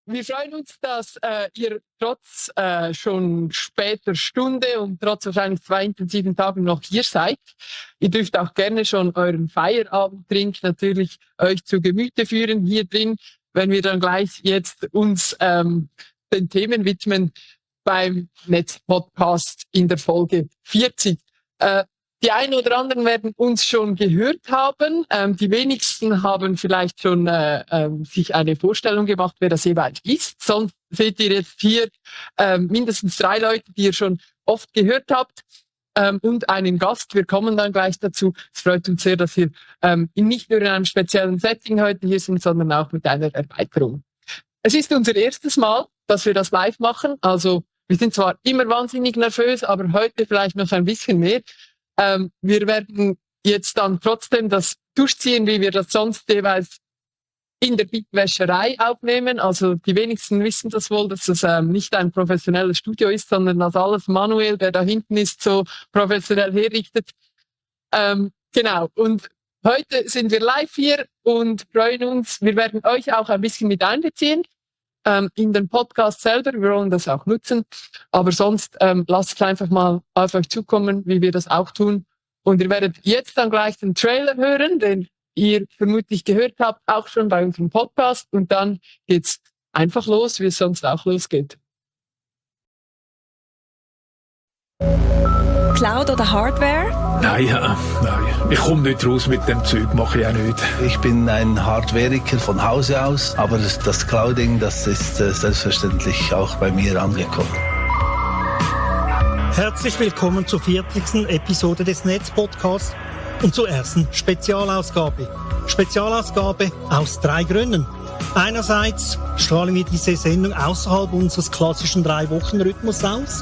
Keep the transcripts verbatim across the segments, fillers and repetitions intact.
wir freuen uns, dass äh, ihr trotz äh, schon später Stunde und trotz wahrscheinlich zwei intensiven Tagen noch hier seid. Ihr dürft auch gerne schon euren Feierabendtrink natürlich euch zu Gemüte führen hier drin, wenn wir dann gleich jetzt uns ähm, den Themen widmen beim Netzpodcast in der Folge vierzig. Äh, Die einen oder anderen werden uns schon gehört haben. Ähm, die wenigsten haben vielleicht schon äh, äh, sich eine Vorstellung gemacht, wer das jeweils ist. Sonst seht ihr jetzt hier ähm, mindestens drei Leute, die ihr schon oft gehört habt, ähm, und einen Gast. Wir kommen dann gleich dazu. Es freut uns sehr, dass wir ähm, nicht nur in einem speziellen Setting heute hier sind, sondern auch mit einer Erweiterung. Es ist unser erstes Mal, dass wir das live machen. Also wir sind zwar immer wahnsinnig nervös, aber heute vielleicht noch ein bisschen mehr. Ähm, wir werden jetzt dann trotzdem das durchziehen, wie wir das sonst jeweils in der Bitwäscherei aufnehmen. Also die wenigsten wissen das wohl, dass es ähm, nicht ein professionelles Studio ist, sondern dass alles Manuel, der da hinten ist, so professionell herrichtet. Ähm, genau. Und heute sind wir live hier und freuen uns. Wir werden euch auch ein bisschen mit einbeziehen ähm, in den Podcast selber. Wir wollen das auch nutzen. Aber sonst ähm, lasst es einfach mal auf euch zukommen, wie wir das auch tun. Und ihr werdet jetzt dann gleich den Trailer hören, den ihr vermutlich gehört habt, auch schon bei unserem Podcast. Und dann geht's einfach los, wie es sonst auch losgeht. Cloud oder Hardware? Nein, ja, nein. Ich komme nicht raus mit dem Zeug, mache ich auch nicht. Ich bin ein Hardwareiker von Hause aus, aber das, das Clouding, das ist äh, selbstverständlich auch bei mir angekommen. Herzlich willkommen zur vierzigsten Episode des Netzpodcasts und zur ersten Spezialausgabe. Spezialausgabe aus drei Gründen. Einerseits strahlen wir diese Sendung außerhalb unseres klassischen Drei-Wochen-Rhythmus aus.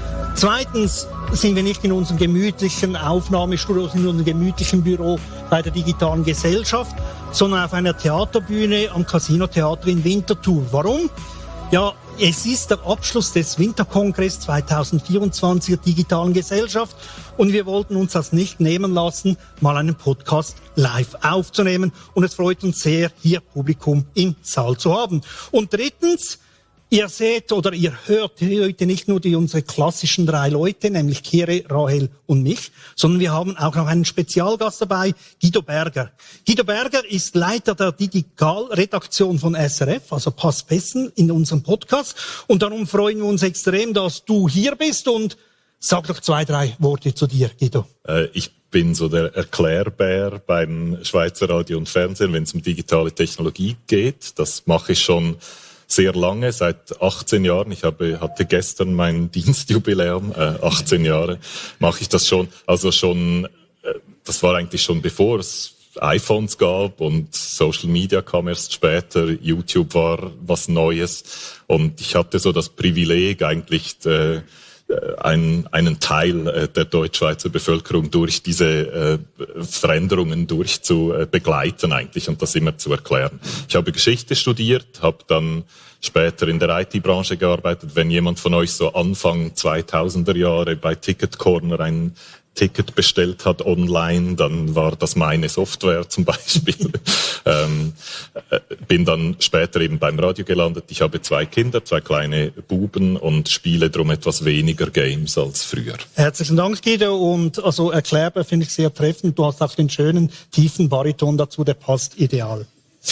Zweitens sind wir nicht in unserem gemütlichen Aufnahmestudio, in unserem gemütlichen Büro bei der digitalen Gesellschaft, sondern auf einer Theaterbühne am Casino Theater in Winterthur. Warum? Ja, es ist der Abschluss des Winterkongress zwanzig vierundzwanzig der digitalen Gesellschaft und wir wollten uns das nicht nehmen lassen, mal einen Podcast live aufzunehmen, und es freut uns sehr, hier Publikum im Saal zu haben. Und drittens, ihr seht oder ihr hört heute nicht nur die unsere klassischen drei Leute, nämlich Kere, Rahel und mich, sondern wir haben auch noch einen Spezialgast dabei, Guido Berger. Guido Berger ist Leiter der Digitalredaktion von S R F, also passt besten in unserem Podcast. Und darum freuen wir uns extrem, dass du hier bist, und sag doch zwei, drei Worte zu dir, Guido. Äh, ich bin so der Erklärbär beim Schweizer Radio und Fernsehen, wenn es um digitale Technologie geht. Das mache ich schon sehr lange, seit achtzehn Jahren. Ich habe, hatte gestern mein Dienstjubiläum, äh, achtzehn Jahre mache ich das schon. Also schon, äh, das war eigentlich schon bevor es iPhones gab und Social Media kam erst später. YouTube war was Neues und ich hatte so das Privileg, eigentlich äh, einen, einen Teil äh, der Deutschschweizer Bevölkerung durch diese äh, Veränderungen durch zu äh, begleiten eigentlich und das immer zu erklären. Ich habe Geschichte studiert, habe dann später in der I T-Branche gearbeitet. Wenn jemand von euch so Anfang zweitausender Jahre bei Ticket Corner ein Ticket bestellt hat online, dann war das meine Software zum Beispiel. ähm, äh, bin dann später eben beim Radio gelandet. Ich habe zwei Kinder, zwei kleine Buben und spiele drum etwas weniger Games als früher. Herzlichen Dank, Guido. Und also erklärbar finde ich sehr treffend. Du hast auch den schönen, tiefen Bariton dazu, der passt ideal.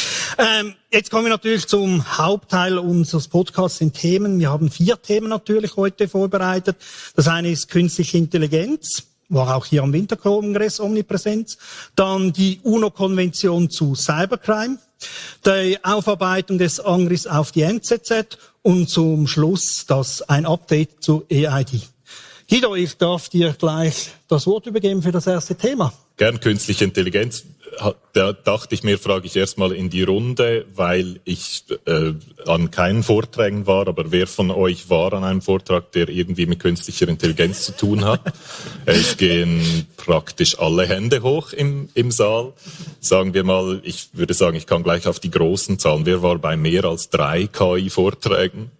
Ähm, jetzt kommen wir natürlich zum Hauptteil unseres Podcasts, den Themen. Wir haben vier Themen natürlich heute vorbereitet. Das eine ist künstliche Intelligenz. War auch hier am Winterkongress omnipräsent. Dann die UNO-Konvention zu Cybercrime, die Aufarbeitung des Angriffs auf die N Z Z und zum Schluss das ein Update zu A I D. Guido, ich darf dir gleich das Wort übergeben für das erste Thema. Gern künstliche Intelligenz. Da dachte ich mir, frage ich erstmal in die Runde, weil ich äh, an keinen Vorträgen war, aber wer von euch war an einem Vortrag, der irgendwie mit künstlicher Intelligenz zu tun hat? Es gehen praktisch alle Hände hoch im, im Saal. Sagen wir mal, ich würde sagen, ich kann gleich auf die großen Zahlen. Wer war bei mehr als drei K I-Vorträgen?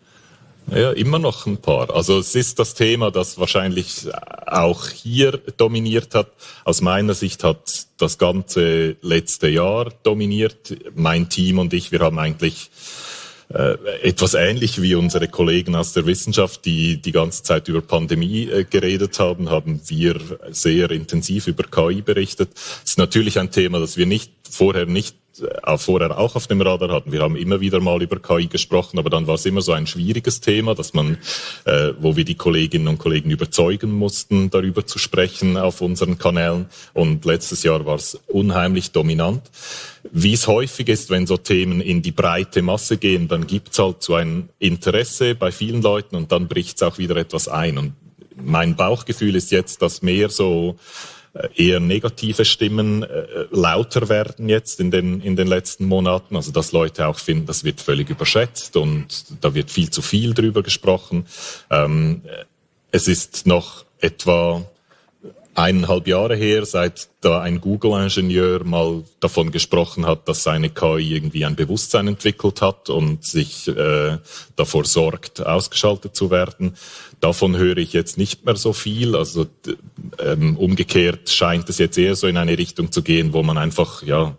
Ja, immer noch ein paar. Also es ist das Thema, das wahrscheinlich auch hier dominiert hat. Aus meiner Sicht hat das ganze letzte Jahr dominiert. Mein Team und ich, wir haben eigentlich äh, etwas ähnlich wie unsere Kollegen aus der Wissenschaft, die die ganze Zeit über Pandemie äh, geredet haben, haben wir sehr intensiv über K I berichtet. Es ist natürlich ein Thema, das wir nicht vorher nicht auch vorher auch auf dem Radar hatten. Wir haben immer wieder mal über K I gesprochen, aber dann war es immer so ein schwieriges Thema, dass man, äh, wo wir die Kolleginnen und Kollegen überzeugen mussten, darüber zu sprechen auf unseren Kanälen. Und letztes Jahr war es unheimlich dominant. Wie es häufig ist, wenn so Themen in die breite Masse gehen, dann gibt es halt so ein Interesse bei vielen Leuten und dann bricht es auch wieder etwas ein. Und mein Bauchgefühl ist jetzt, dass mehr so eher negative Stimmen äh, lauter werden jetzt in den in den letzten Monaten, also dass Leute auch finden, das wird völlig überschätzt und da wird viel zu viel drüber gesprochen. Ähm, es ist noch etwa eineinhalb Jahre her, seit da ein Google-Ingenieur mal davon gesprochen hat, dass seine K I irgendwie ein Bewusstsein entwickelt hat und sich äh, davor sorgt, ausgeschaltet zu werden. Davon höre ich jetzt nicht mehr so viel. Also ähm, umgekehrt scheint es jetzt eher so in eine Richtung zu gehen, wo man einfach ja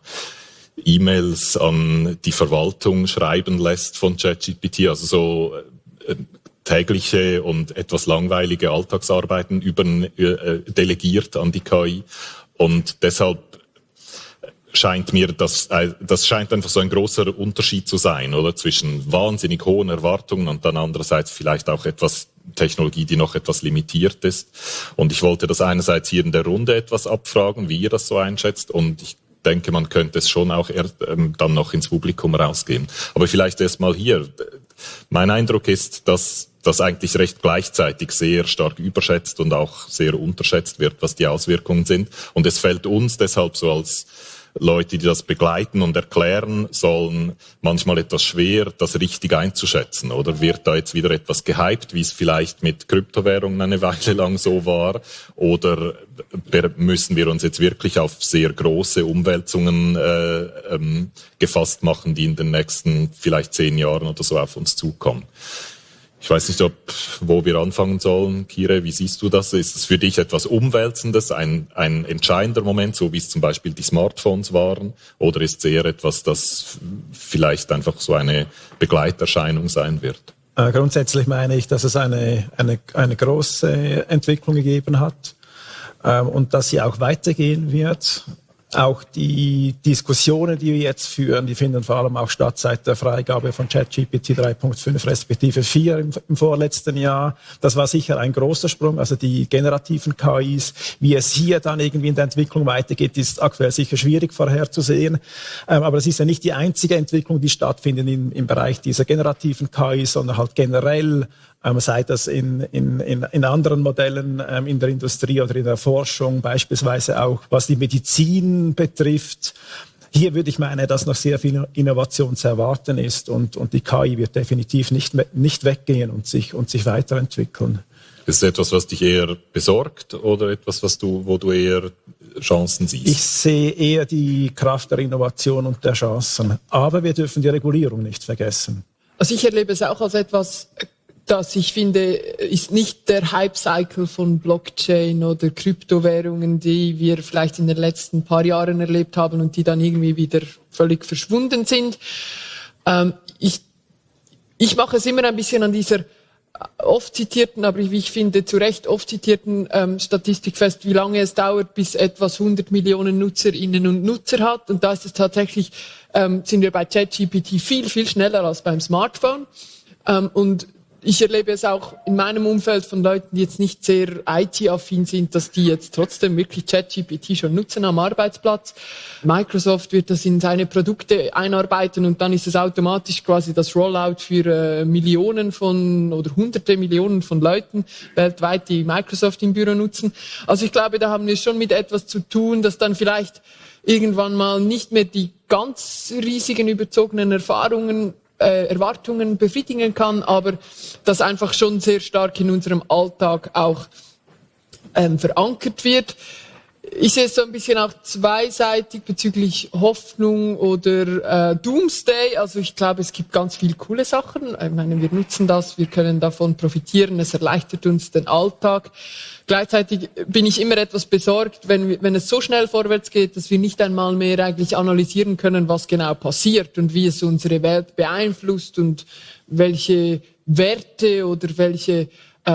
E-Mails an die Verwaltung schreiben lässt von ChatGPT, also so äh, tägliche und etwas langweilige Alltagsarbeiten über, äh, delegiert an die K I. Und deshalb scheint mir, das, äh, das scheint einfach so ein großer Unterschied zu sein, oder? Zwischen wahnsinnig hohen Erwartungen und dann andererseits vielleicht auch etwas Technologie, die noch etwas limitiert ist. Und ich wollte das einerseits hier in der Runde etwas abfragen, wie ihr das so einschätzt. Und ich denke, man könnte es schon auch eher, ähm, dann noch ins Publikum rausgeben. Aber vielleicht erst mal hier. Mein Eindruck ist, dass das eigentlich recht gleichzeitig sehr stark überschätzt und auch sehr unterschätzt wird, was die Auswirkungen sind. Und es fällt uns deshalb so als Leute, die das begleiten und erklären sollen, manchmal etwas schwer, das richtig einzuschätzen. Oder wird da jetzt wieder etwas gehypt, wie es vielleicht mit Kryptowährungen eine Weile lang so war? Oder müssen wir uns jetzt wirklich auf sehr große Umwälzungen äh, ähm, gefasst machen, die in den nächsten vielleicht zehn Jahren oder so auf uns zukommen? Ich weiß nicht, ob, wo wir anfangen sollen. Kire, wie siehst du das? Ist es für dich etwas Umwälzendes, ein, ein entscheidender Moment, so wie es zum Beispiel die Smartphones waren? Oder ist es eher etwas, das vielleicht einfach so eine Begleiterscheinung sein wird? Äh, grundsätzlich meine ich, dass es eine, eine, eine große Entwicklung gegeben hat ähm, und dass sie auch weitergehen wird. Auch die Diskussionen, die wir jetzt führen, die finden vor allem auch statt seit der Freigabe von ChatGPT drei Punkt fünf respektive vier im, im vorletzten Jahr. Das war sicher ein großer Sprung, also die generativen K Is. Wie es hier dann irgendwie in der Entwicklung weitergeht, ist aktuell sicher schwierig vorherzusehen. Ähm, aber es ist ja nicht die einzige Entwicklung, die stattfindet in, im Bereich dieser generativen K Is, sondern halt generell, Ähm, sei das in, in, in, in anderen Modellen ähm, in der Industrie oder in der Forschung, beispielsweise auch was die Medizin betrifft. Hier würde ich meinen, dass noch sehr viel Innovation zu erwarten ist und, und die K I wird definitiv nicht, nicht weggehen und sich, und sich weiterentwickeln. Ist es etwas, was dich eher besorgt oder etwas, was du, wo du eher Chancen siehst? Ich sehe eher die Kraft der Innovation und der Chancen. Aber wir dürfen die Regulierung nicht vergessen. Also ich erlebe es auch als etwas, das ich finde, ist nicht der Hype-Cycle von Blockchain oder Kryptowährungen, die wir vielleicht in den letzten paar Jahren erlebt haben und die dann irgendwie wieder völlig verschwunden sind. Ähm, ich, ich mache es immer ein bisschen an dieser oft zitierten, aber wie ich finde, zu Recht oft zitierten ähm, Statistik fest, wie lange es dauert, bis etwas hundert Millionen Nutzerinnen und Nutzer hat. Und da ist es tatsächlich, ähm, sind wir bei ChatGPT viel, viel schneller als beim Smartphone. Ähm, und ich erlebe es auch in meinem Umfeld von Leuten, die jetzt nicht sehr I T-affin sind, dass die jetzt trotzdem wirklich ChatGPT schon nutzen am Arbeitsplatz. Microsoft wird das in seine Produkte einarbeiten und dann ist es automatisch quasi das Rollout für äh, Millionen von oder hunderte Millionen von Leuten weltweit, die Microsoft im Büro nutzen. Also ich glaube, da haben wir schon mit etwas zu tun, das dann vielleicht irgendwann mal nicht mehr die ganz riesigen überzogenen Erfahrungen Äh, Erwartungen befriedigen kann, aber das einfach schon sehr stark in unserem Alltag auch ähm, verankert wird. ich sehe es so ein bisschen auch zweiseitig bezüglich Hoffnung oder äh, Doomsday. Also ich glaube, es gibt ganz viele coole Sachen. Ich meine, wir nutzen das, wir können davon profitieren, es erleichtert uns den Alltag. Gleichzeitig bin ich immer etwas besorgt, wenn, wenn es so schnell vorwärts geht, dass wir nicht einmal mehr eigentlich analysieren können, was genau passiert und wie es unsere Welt beeinflusst und welche Werte oder welche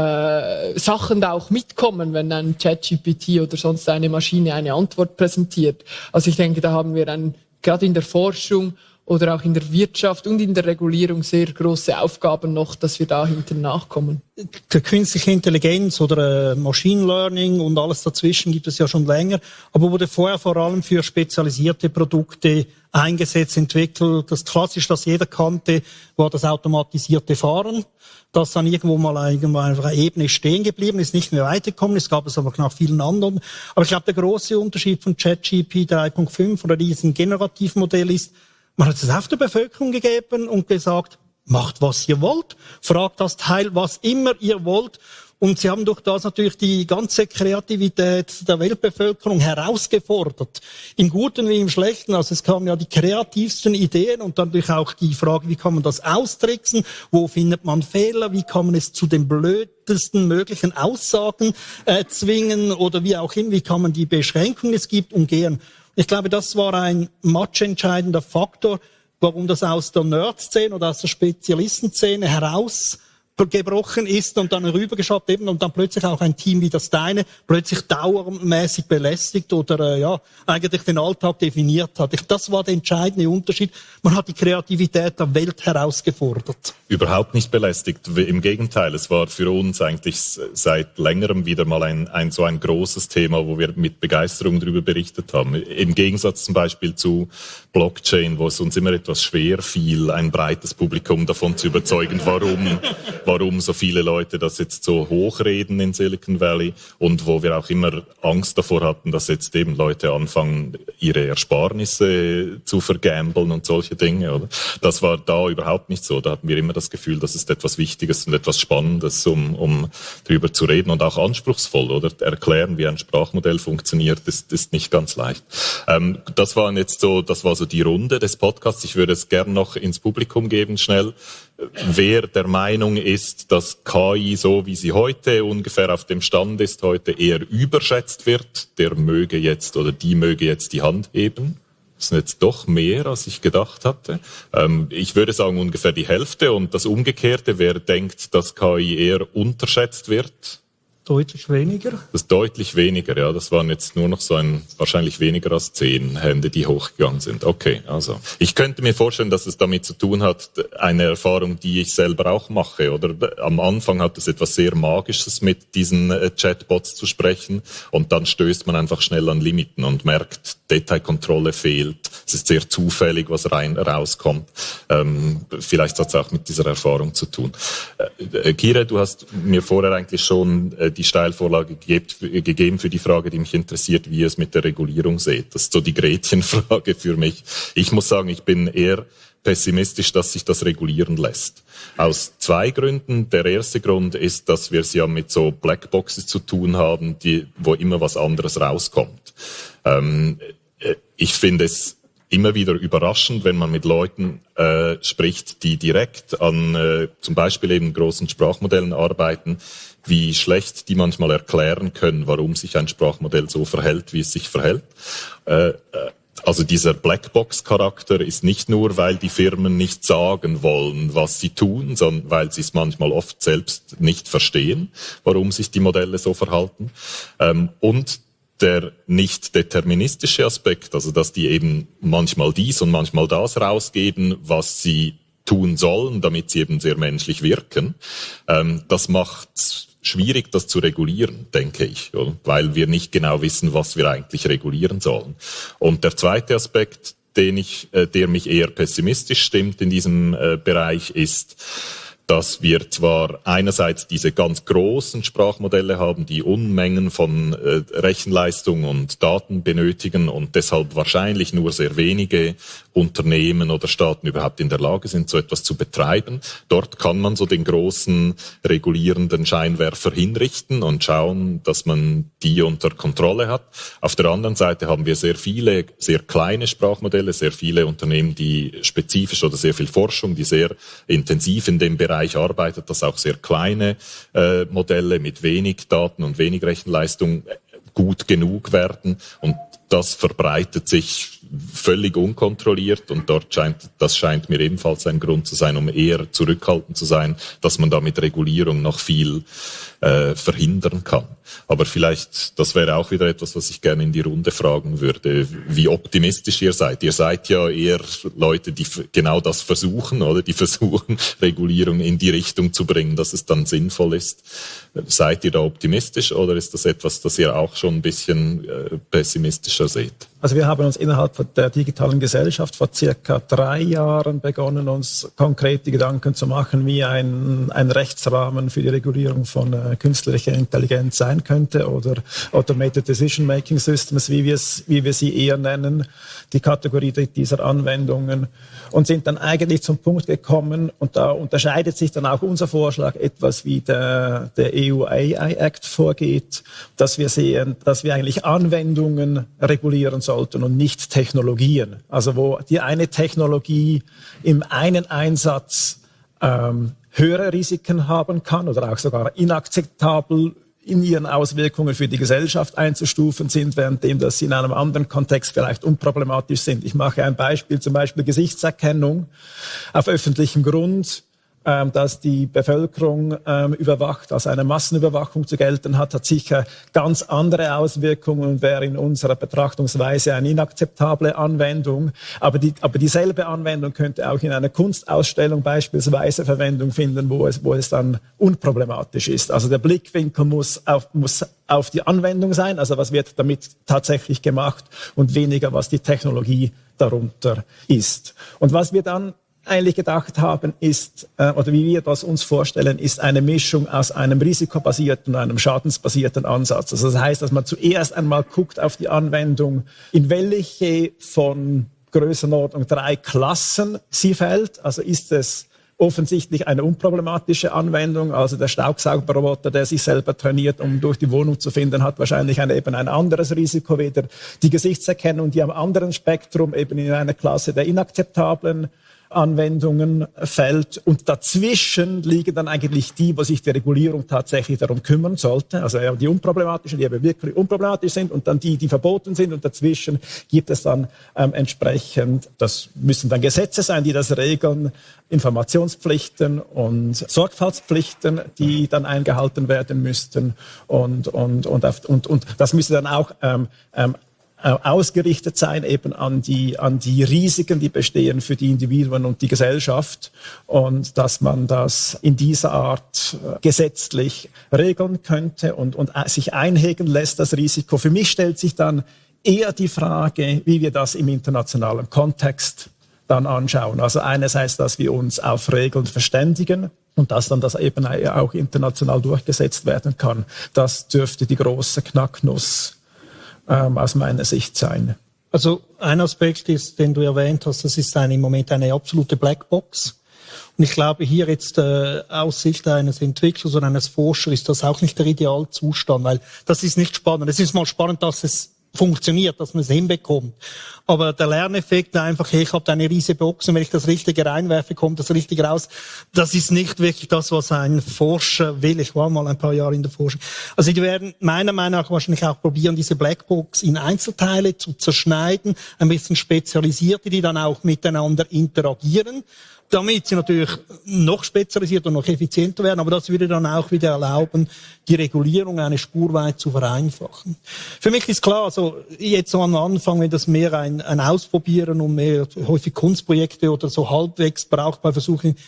Äh, Sachen da auch mitkommen, wenn ein ChatGPT oder sonst eine Maschine eine Antwort präsentiert. Also ich denke, da haben wir ein, gerade in der Forschung oder auch in der Wirtschaft und in der Regulierung sehr große Aufgaben noch, dass wir da hinten nachkommen. Die künstliche Intelligenz oder äh, Machine Learning und alles dazwischen gibt es ja schon länger, aber wurde vorher vor allem für spezialisierte Produkte eingesetzt, entwickelt. Das klassisch, das jeder kannte, war das automatisierte Fahren, das dann irgendwo mal irgendwo auf einer Ebene stehen geblieben ist, nicht mehr weitergekommen. Es gab es aber nach vielen anderen. Aber ich glaube, der große Unterschied von ChatGPT drei Punkt fünf oder diesem Generativmodell ist, man hat es auf der Bevölkerung gegeben und gesagt, macht was ihr wollt, fragt das Teil, was immer ihr wollt. Und sie haben durch das natürlich die ganze Kreativität der Weltbevölkerung herausgefordert. Im Guten wie im Schlechten. Also es kamen ja die kreativsten Ideen und dann natürlich auch die Frage, wie kann man das austricksen? Wo findet man Fehler? Wie kann man es zu den blödesten möglichen Aussagen äh, zwingen? Oder wie auch immer, wie kann man die Beschränkungen, die es gibt, umgehen? Ich glaube, das war ein matchentscheidender Faktor, warum das aus der Nerd-Szene oder aus der Spezialistenszene heraus gebrochen ist und dann rübergeschafft eben und dann plötzlich auch ein Team wie das deine plötzlich dauermäßig belästigt oder äh, ja eigentlich den Alltag definiert hat. Ich, das war der entscheidende Unterschied. Man hat die Kreativität der Welt herausgefordert. Überhaupt nicht belästigt. Im Gegenteil, es war für uns eigentlich seit längerem wieder mal ein, ein so ein großes Thema, wo wir mit Begeisterung darüber berichtet haben. Im Gegensatz zum Beispiel zu Blockchain, wo es uns immer etwas schwer fiel, ein breites Publikum davon zu überzeugen, warum warum so viele Leute das jetzt so hochreden in Silicon Valley und wo wir auch immer Angst davor hatten, dass jetzt eben Leute anfangen, ihre Ersparnisse zu vergambeln und solche Dinge, oder? Das war da überhaupt nicht so. Da hatten wir immer das Gefühl, das ist etwas Wichtiges und etwas Spannendes, um, um drüber zu reden und auch anspruchsvoll, oder? Erklären, wie ein Sprachmodell funktioniert, ist, ist nicht ganz leicht. Ähm, das waren jetzt so, das war so die Runde des Podcasts. Ich würde es gern noch ins Publikum geben, schnell. Wer der Meinung ist, dass K I, so wie sie heute ungefähr auf dem Stand ist, heute eher überschätzt wird, der möge jetzt oder die möge jetzt die Hand heben. Das sind jetzt doch mehr, als ich gedacht hatte. Ähm, ich würde sagen ungefähr die Hälfte und das Umgekehrte, wer denkt, dass K I eher unterschätzt wird. Deutlich weniger? Das ist deutlich weniger, ja. Das waren jetzt nur noch so ein, wahrscheinlich weniger als zehn Hände, die hochgegangen sind. Okay, also. Ich könnte mir vorstellen, dass es damit zu tun hat, eine Erfahrung, die ich selber auch mache, oder? Am Anfang hat es etwas sehr Magisches, mit diesen äh, Chatbots zu sprechen. Und dann stößt man einfach schnell an Limiten und merkt, Detailkontrolle fehlt. Es ist sehr zufällig, was rein, rauskommt. Ähm, vielleicht hat es auch mit dieser Erfahrung zu tun. Äh, Kira, du hast mir vorher eigentlich schon äh, die Steilvorlage gegeben für die Frage, die mich interessiert, wie ihr es mit der Regulierung seht. Das ist so die Gretchenfrage für mich. Ich muss sagen, ich bin eher pessimistisch, dass sich das regulieren lässt. Aus zwei Gründen. Der erste Grund ist, dass wir es ja mit so Blackboxes zu tun haben, die, wo immer was anderes rauskommt. Ähm, ich finde es immer wieder überraschend, wenn man mit Leuten äh, spricht, die direkt an äh, zum Beispiel eben großen Sprachmodellen arbeiten, wie schlecht die manchmal erklären können, warum sich ein Sprachmodell so verhält, wie es sich verhält. Äh, also dieser Blackbox-Charakter ist nicht nur, weil die Firmen nicht sagen wollen, was sie tun, sondern weil sie es manchmal oft selbst nicht verstehen, warum sich die Modelle so verhalten. Ähm, und der nicht deterministische Aspekt, also dass die eben manchmal dies und manchmal das rausgeben, was sie tun sollen, damit sie eben sehr menschlich wirken, ähm, das macht schwierig, das zu regulieren, denke ich, oder? Weil wir nicht genau wissen, was wir eigentlich regulieren sollen. Und der zweite Aspekt, den ich, äh, der mich eher pessimistisch stimmt in diesem äh, Bereich, ist, dass wir zwar einerseits diese ganz großen Sprachmodelle haben, die Unmengen von äh, Rechenleistung und Daten benötigen und deshalb wahrscheinlich nur sehr wenige Unternehmen oder Staaten überhaupt in der Lage sind, so etwas zu betreiben. Dort kann man so den großen regulierenden Scheinwerfer hinrichten und schauen, dass man die unter Kontrolle hat. Auf der anderen Seite haben wir sehr viele, sehr kleine Sprachmodelle, sehr viele Unternehmen, die spezifisch oder sehr viel Forschung, die sehr intensiv in dem Bereich arbeitet, dass auch sehr kleine äh, Modelle mit wenig Daten und wenig Rechenleistung gut genug werden, und das verbreitet sich völlig unkontrolliert, und dort scheint, das scheint mir ebenfalls ein Grund zu sein, um eher zurückhaltend zu sein, dass man da mit Regulierung noch viel äh, verhindern kann. Aber vielleicht, das wäre auch wieder etwas, was ich gerne in die Runde fragen würde, wie optimistisch ihr seid. Ihr seid ja eher Leute, die genau das versuchen, oder? Die versuchen, Regulierung in die Richtung zu bringen, dass es dann sinnvoll ist. Seid ihr da optimistisch, oder ist das etwas, das ihr auch schon ein bisschen äh, pessimistischer seht? Also wir haben uns innerhalb der digitalen Gesellschaft vor circa drei Jahren begonnen, uns konkrete Gedanken zu machen, wie ein, ein Rechtsrahmen für die Regulierung von äh, künstlicher Intelligenz sein könnte, oder Automated Decision Making Systems, wie wir es, wie wir sie eher nennen, die Kategorie dieser Anwendungen, und sind dann eigentlich zum Punkt gekommen, und da unterscheidet sich dann auch unser Vorschlag etwas, wie der, der E U A I Act vorgeht, dass wir sehen, dass wir eigentlich Anwendungen regulieren sollten und nicht Technologien. Also wo die eine Technologie im einen Einsatz ähm, höhere Risiken haben kann oder auch sogar inakzeptabel in ihren Auswirkungen für die Gesellschaft einzustufen sind, währenddem das in einem anderen Kontext vielleicht unproblematisch sind. Ich mache ein Beispiel, zum Beispiel Gesichtserkennung auf öffentlichem Grund, ähm, dass die Bevölkerung ähm, überwacht, also eine Massenüberwachung zu gelten hat, hat sicher ganz andere Auswirkungen und wäre in unserer Betrachtungsweise eine inakzeptable Anwendung. Aber, die, aber dieselbe Anwendung könnte auch in einer Kunstausstellung beispielsweise Verwendung finden, wo es, wo es dann unproblematisch ist. Also der Blickwinkel muss auf, muss auf die Anwendung sein, also was wird damit tatsächlich gemacht, und weniger, was die Technologie darunter ist. Und was wir dann eigentlich gedacht haben, ist, äh, oder wie wir das uns vorstellen, ist eine Mischung aus einem risikobasierten und einem schadensbasierten Ansatz. Also das heißt, dass man zuerst einmal guckt auf die Anwendung, in welche von Größenordnung drei Klassen sie fällt. Also ist es offensichtlich eine unproblematische Anwendung, also der Staubsaugerroboter, der sich selber trainiert, um durch die Wohnung zu finden, hat wahrscheinlich ein, eben ein anderes Risiko, wieder die Gesichtserkennung, die am anderen Spektrum eben in einer Klasse der inakzeptablen Anwendungen fällt, und dazwischen liegen dann eigentlich die, wo sich die Regulierung tatsächlich darum kümmern sollte, also die unproblematischen, die aber wirklich unproblematisch sind, und dann die, die verboten sind, und dazwischen gibt es dann ähm, entsprechend, das müssen dann Gesetze sein, die das regeln, Informationspflichten und Sorgfaltspflichten, die dann eingehalten werden müssten, und, und, und, auf, und, und das müsste dann auch ähm, ähm, ausgerichtet sein eben an die, an die Risiken, die bestehen für die Individuen und die Gesellschaft, und dass man das in dieser Art gesetzlich regeln könnte und, und sich einhegen lässt, das Risiko. Für mich stellt sich dann eher die Frage, wie wir das im internationalen Kontext dann anschauen. Also einerseits, dass wir uns auf Regeln verständigen und dass dann das eben auch international durchgesetzt werden kann. Das dürfte die große Knacknuss Ähm, aus meiner Sicht sein. Also ein Aspekt ist, den du erwähnt hast, das ist eine, im Moment eine absolute Blackbox. Und ich glaube, hier jetzt äh, aus Sicht eines Entwicklers oder eines Forschers ist das auch nicht der Idealzustand, weil das ist nicht spannend. Es ist mal spannend, dass es funktioniert, dass man es hinbekommt. Aber der Lerneffekt einfach, hey, ich habe da eine riesige Box und wenn ich das Richtige reinwerfe, kommt das Richtige raus. Das ist nicht wirklich das, was ein Forscher will. Ich war mal ein paar Jahre in der Forschung. Also die werden meiner Meinung nach wahrscheinlich auch probieren, diese Blackbox in Einzelteile zu zerschneiden, ein bisschen spezialisierte, die dann auch miteinander interagieren, damit sie natürlich noch spezialisierter und noch effizienter werden. Aber das würde dann auch wieder erlauben, die Regulierung eine Spur weit zu vereinfachen. Für mich ist klar, also jetzt so am Anfang, wenn das mehr ein, ein Ausprobieren und mehr häufig Kunstprojekte oder so halbwegs brauchbar versuchen,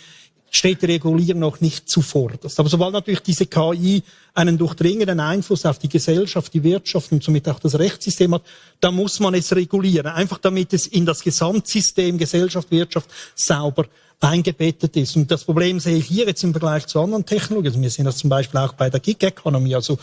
steht die Regulierung noch nicht zuvorderst. Aber sobald natürlich diese K I einen durchdringenden Einfluss auf die Gesellschaft, die Wirtschaft und somit auch das Rechtssystem hat, da muss man es regulieren. Einfach damit es in das Gesamtsystem Gesellschaft, Wirtschaft sauber eingebettet ist. Und das Problem sehe ich hier jetzt im Vergleich zu anderen Technologien. Also wir sehen das zum Beispiel auch bei der Gig Economy, also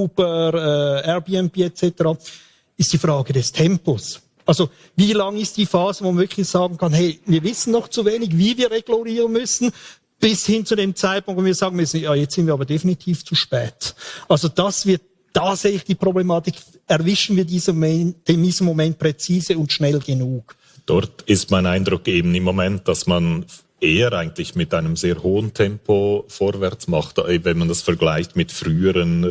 Uber, äh, Airbnb et cetera, ist die Frage des Tempos. Also wie lang ist die Phase, wo man wirklich sagen kann, hey, wir wissen noch zu wenig, wie wir regulieren müssen, bis hin zu dem Zeitpunkt, wo wir sagen müssen, ja, jetzt sind wir aber definitiv zu spät. Also das wird, da sehe ich die Problematik, erwischen wir diesen Moment, in diesem Moment präzise und schnell genug. Dort ist mein Eindruck eben im Moment, dass man eher eigentlich mit einem sehr hohen Tempo vorwärts macht, wenn man das vergleicht mit früheren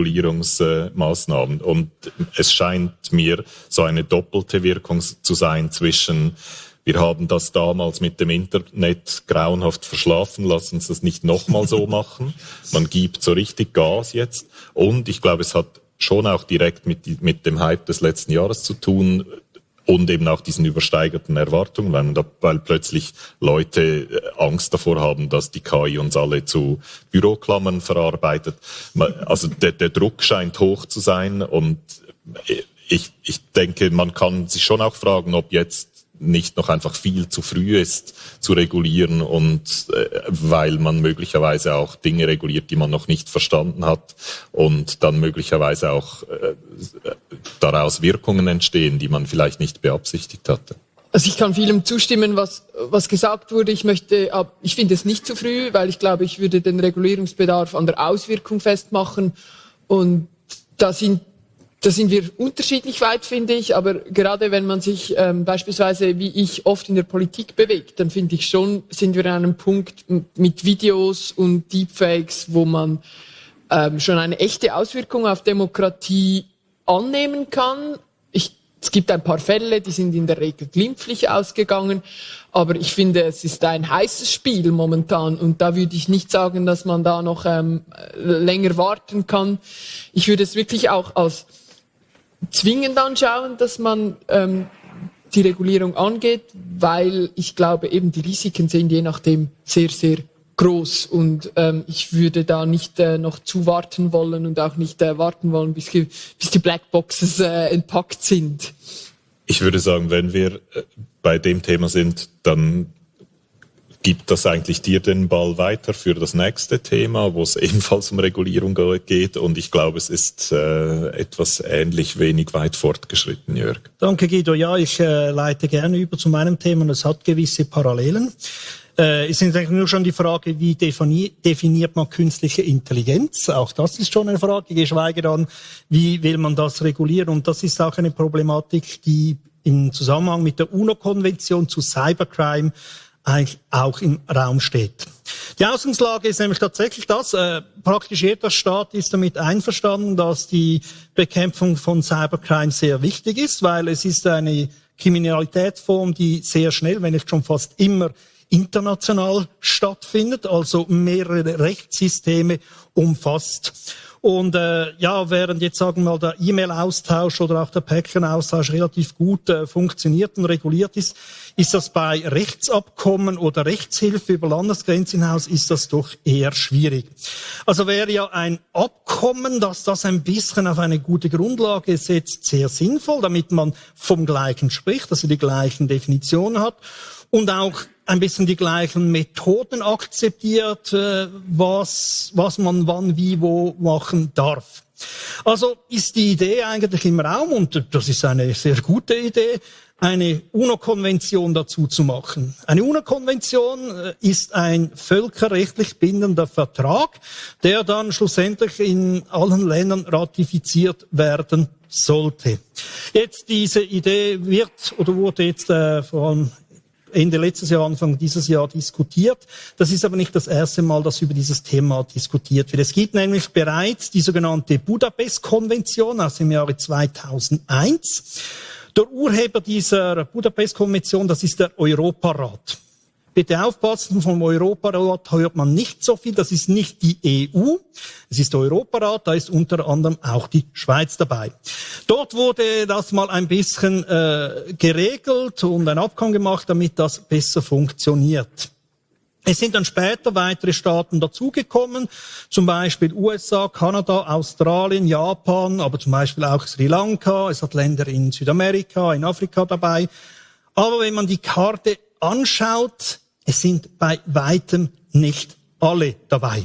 Regulierungsmaßnahmen. Und es scheint mir so eine doppelte Wirkung zu sein zwischen, wir haben das damals mit dem Internet grauenhaft verschlafen, lass uns das nicht nochmal so machen. Man gibt so richtig Gas jetzt. Und ich glaube, es hat schon auch direkt mit, mit dem Hype des letzten Jahres zu tun, und eben auch diesen übersteigerten Erwartungen, weil, weil plötzlich Leute Angst davor haben, dass die K I uns alle zu Büroklammern verarbeitet. Also der, der Druck scheint hoch zu sein und ich, ich denke, man kann sich schon auch fragen, ob jetzt nicht noch einfach viel zu früh ist zu regulieren und äh, weil man möglicherweise auch Dinge reguliert, die man noch nicht verstanden hat und dann möglicherweise auch äh, daraus Wirkungen entstehen, die man vielleicht nicht beabsichtigt hatte. Also ich kann vielem zustimmen, was, was gesagt wurde. Ich möchte, ich finde es nicht zu früh, weil ich glaube, ich würde den Regulierungsbedarf an der Auswirkung festmachen und da sind Da sind wir unterschiedlich weit, finde ich, aber gerade wenn man sich ähm, beispielsweise, wie ich, oft in der Politik bewegt, dann finde ich schon, sind wir an einem Punkt mit Videos und Deepfakes, wo man ähm, schon eine echte Auswirkung auf Demokratie annehmen kann. Ich, es gibt ein paar Fälle, die sind in der Regel glimpflich ausgegangen, aber ich finde, es ist ein heißes Spiel momentan und da würde ich nicht sagen, dass man da noch ähm, länger warten kann. Ich würde es wirklich auch als zwingend anschauen, dass man ähm, die Regulierung angeht, weil ich glaube, eben die Risiken sind je nachdem sehr, sehr groß und ähm, ich würde da nicht äh, noch zuwarten wollen und auch nicht äh, warten wollen, bis, bis die Blackboxes äh, entpackt sind. Ich würde sagen, wenn wir äh, bei dem Thema sind, dann gibt das eigentlich dir den Ball weiter für das nächste Thema, wo es ebenfalls um Regulierung geht. Und ich glaube, es ist äh, etwas ähnlich wenig weit fortgeschritten, Jörg. Danke, Guido. Ja, ich äh, leite gerne über zu meinem Thema und es hat gewisse Parallelen. Äh, es ist eigentlich nur schon die Frage, wie defini- definiert man künstliche Intelligenz? Auch das ist schon eine Frage, geschweige dann, wie will man das regulieren? Und das ist auch eine Problematik, die im Zusammenhang mit der UNO-Konvention zu Cybercrime eigentlich auch im Raum steht. Die Ausgangslage ist nämlich tatsächlich das, äh, praktisch jeder Staat ist damit einverstanden, dass die Bekämpfung von Cybercrime sehr wichtig ist, weil es ist eine Kriminalitätsform, die sehr schnell, wenn nicht schon fast immer international stattfindet, also mehrere Rechtssysteme umfasst. Und äh, ja, während jetzt sagen wir mal der E-Mail-Austausch oder auch der Päckchenaustausch relativ gut äh, funktioniert und reguliert ist, ist das bei Rechtsabkommen oder Rechtshilfe über Landesgrenzen hinaus ist das doch eher schwierig. Also wäre ja ein Abkommen, dass das ein bisschen auf eine gute Grundlage setzt, sehr sinnvoll, damit man vom Gleichen spricht, dass er die gleichen Definitionen hat und auch ein bisschen die gleichen Methoden akzeptiert, äh, was, was man wann, wie, wo machen darf. Also ist die Idee eigentlich im Raum, und das ist eine sehr gute Idee, eine UNO-Konvention dazu zu machen. Eine UNO-Konvention ist ein völkerrechtlich bindender Vertrag, der dann schlussendlich in allen Ländern ratifiziert werden sollte. Jetzt diese Idee wird oder wurde jetzt äh, vor allem Ende letztes Jahr, Anfang dieses Jahr diskutiert. Das ist aber nicht das erste Mal, dass über dieses Thema diskutiert wird. Es gibt nämlich bereits die sogenannte Budapest-Konvention aus dem Jahre zweitausendeins. Der Urheber dieser Budapest-Konvention, das ist der Europarat. Bitte aufpassen, vom Europarat hört man nicht so viel. Das ist nicht die E U, es ist der Europarat, da ist unter anderem auch die Schweiz dabei. Dort wurde das mal ein bisschen äh, geregelt und ein Abkommen gemacht, damit das besser funktioniert. Es sind dann später weitere Staaten dazugekommen, zum Beispiel U S A, Kanada, Australien, Japan, aber zum Beispiel auch Sri Lanka. Es hat Länder in Südamerika, in Afrika dabei. Aber wenn man die Karte anschaut, es sind bei weitem nicht alle dabei.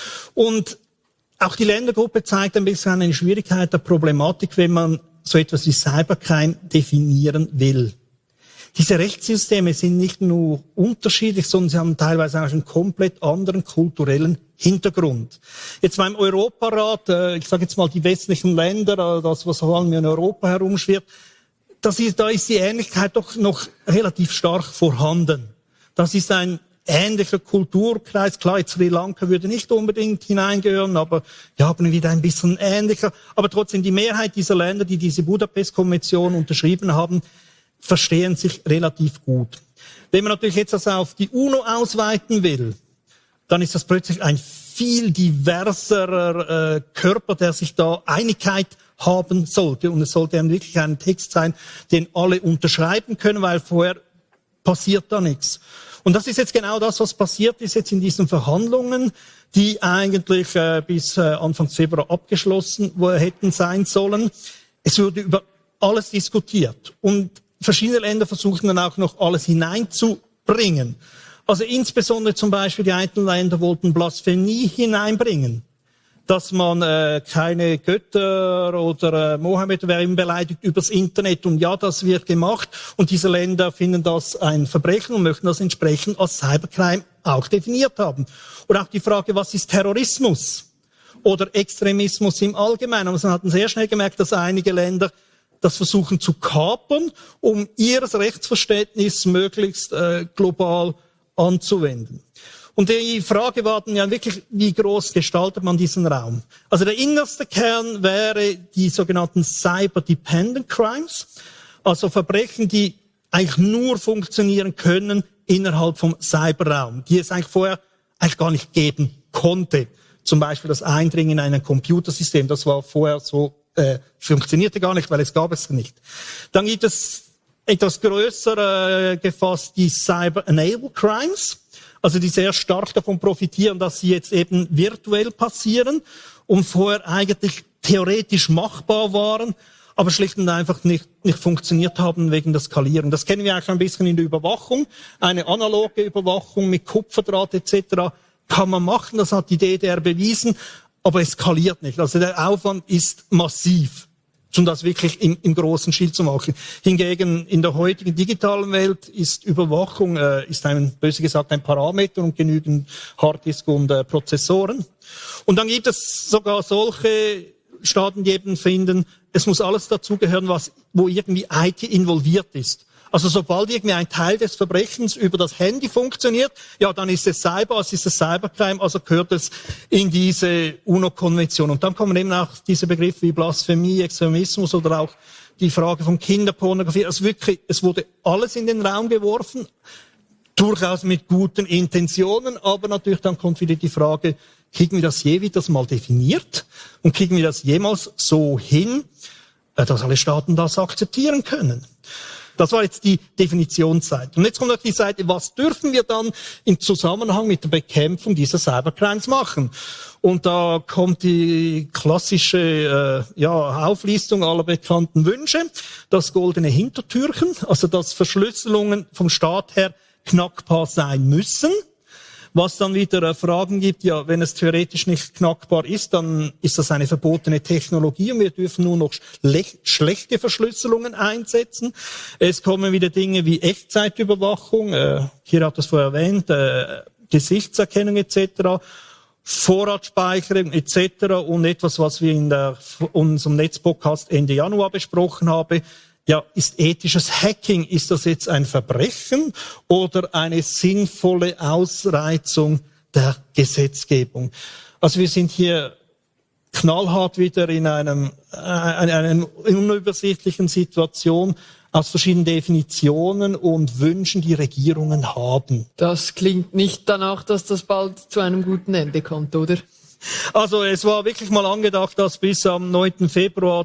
Und auch die Ländergruppe zeigt ein bisschen eine Schwierigkeit der Problematik, wenn man so etwas wie Cybercrime definieren will. Diese Rechtssysteme sind nicht nur unterschiedlich, sondern sie haben teilweise auch einen komplett anderen kulturellen Hintergrund. Jetzt beim Europarat, ich sage jetzt mal die westlichen Länder, das was vor allem in Europa herumschwirrt, das ist, da ist die Ähnlichkeit doch noch relativ stark vorhanden. Das ist ein ähnlicher Kulturkreis. Klar, jetzt Sri Lanka würde nicht unbedingt hineingehören, aber wir haben wieder ein bisschen ähnlicher. Aber trotzdem, die Mehrheit dieser Länder, die diese Budapest-Konvention unterschrieben haben, verstehen sich relativ gut. Wenn man natürlich jetzt das auf die UNO ausweiten will, dann ist das plötzlich ein viel diverserer äh, Körper, der sich da Einigkeit haben sollte. Und es sollte dann wirklich ein Text sein, den alle unterschreiben können, weil vorher passiert da nichts. Und das ist jetzt genau das, was passiert ist jetzt in diesen Verhandlungen, die eigentlich äh, bis äh, Anfang Februar abgeschlossen wo hätten sein sollen. Es wurde über alles diskutiert und verschiedene Länder versuchen dann auch noch alles hineinzubringen. Also insbesondere zum Beispiel die einzelnen Länder wollten Blasphemie hineinbringen, dass man äh, keine Götter oder äh, Mohammed wer ihn beleidigt übers Internet. Und ja, das wird gemacht. Und diese Länder finden das ein Verbrechen und möchten das entsprechend als Cybercrime auch definiert haben. Und auch die Frage, was ist Terrorismus oder Extremismus im Allgemeinen? Und man hat sehr schnell gemerkt, dass einige Länder das versuchen zu kapern, um ihr Rechtsverständnis möglichst äh, global anzuwenden. Und die Frage war dann ja wirklich, wie groß gestaltet man diesen Raum? Also der innerste Kern wäre die sogenannten Cyber-Dependent Crimes, also Verbrechen, die eigentlich nur funktionieren können innerhalb vom Cyberraum, die es eigentlich vorher eigentlich gar nicht geben konnte. Zum Beispiel das Eindringen in ein Computersystem, das war vorher so Äh, funktionierte gar nicht, weil es gab es nicht. Dann gibt es etwas größer äh, gefasst die Cyber-Enabled Crimes, also die sehr stark davon profitieren, dass sie jetzt eben virtuell passieren und vorher eigentlich theoretisch machbar waren, aber schlicht und einfach nicht, nicht funktioniert haben wegen der Skalierung. Das kennen wir auch schon ein bisschen in der Überwachung. Eine analoge Überwachung mit Kupferdraht et cetera kann man machen, das hat die D D R bewiesen, aber es skaliert nicht. Also der Aufwand ist massiv, um das wirklich im, im großen Stil zu machen. Hingegen in der heutigen digitalen Welt ist Überwachung, äh, ist ein, böse gesagt, ein Parameter und genügend Harddisk und äh, Prozessoren. Und dann gibt es sogar solche Staaten, die eben finden, es muss alles dazugehören, was, wo irgendwie I T involviert ist. Also sobald irgendwie ein Teil des Verbrechens über das Handy funktioniert, ja, dann ist es Cyber, es ist es Cybercrime, also gehört es in diese UNO-Konvention. Und dann kommen eben auch diese Begriffe wie Blasphemie, Extremismus oder auch die Frage von Kinderpornografie. Also wirklich, es wurde alles in den Raum geworfen, durchaus mit guten Intentionen, aber natürlich dann kommt wieder die Frage, kriegen wir das je wieder mal definiert und kriegen wir das jemals so hin, dass alle Staaten das akzeptieren können? Das war jetzt die Definitionsseite. Und jetzt kommt noch die Seite, was dürfen wir dann im Zusammenhang mit der Bekämpfung dieser Cybercrimes machen? Und da kommt die klassische äh, ja, Auflistung aller bekannten Wünsche, das goldene Hintertürchen, also dass Verschlüsselungen vom Staat her knackbar sein müssen. Was dann wieder äh, Fragen gibt, ja, wenn es theoretisch nicht knackbar ist, dann ist das eine verbotene Technologie und wir dürfen nur noch schlech- schlechte Verschlüsselungen einsetzen. Es kommen wieder Dinge wie Echtzeitüberwachung, äh, hier hat es vorher erwähnt, äh, Gesichtserkennung et cetera, Vorratsspeicherung et cetera und etwas, was wir in der, unserem Netzpodcast Ende Januar besprochen haben. Ja, ist ethisches Hacking, ist das jetzt ein Verbrechen oder eine sinnvolle Ausreizung der Gesetzgebung? Also wir sind hier knallhart wieder in einem, äh, in einer unübersichtlichen Situation aus verschiedenen Definitionen und Wünschen, die Regierungen haben. Das klingt nicht danach, dass das bald zu einem guten Ende kommt, oder? Also es war wirklich mal angedacht, das bis am neunten Februar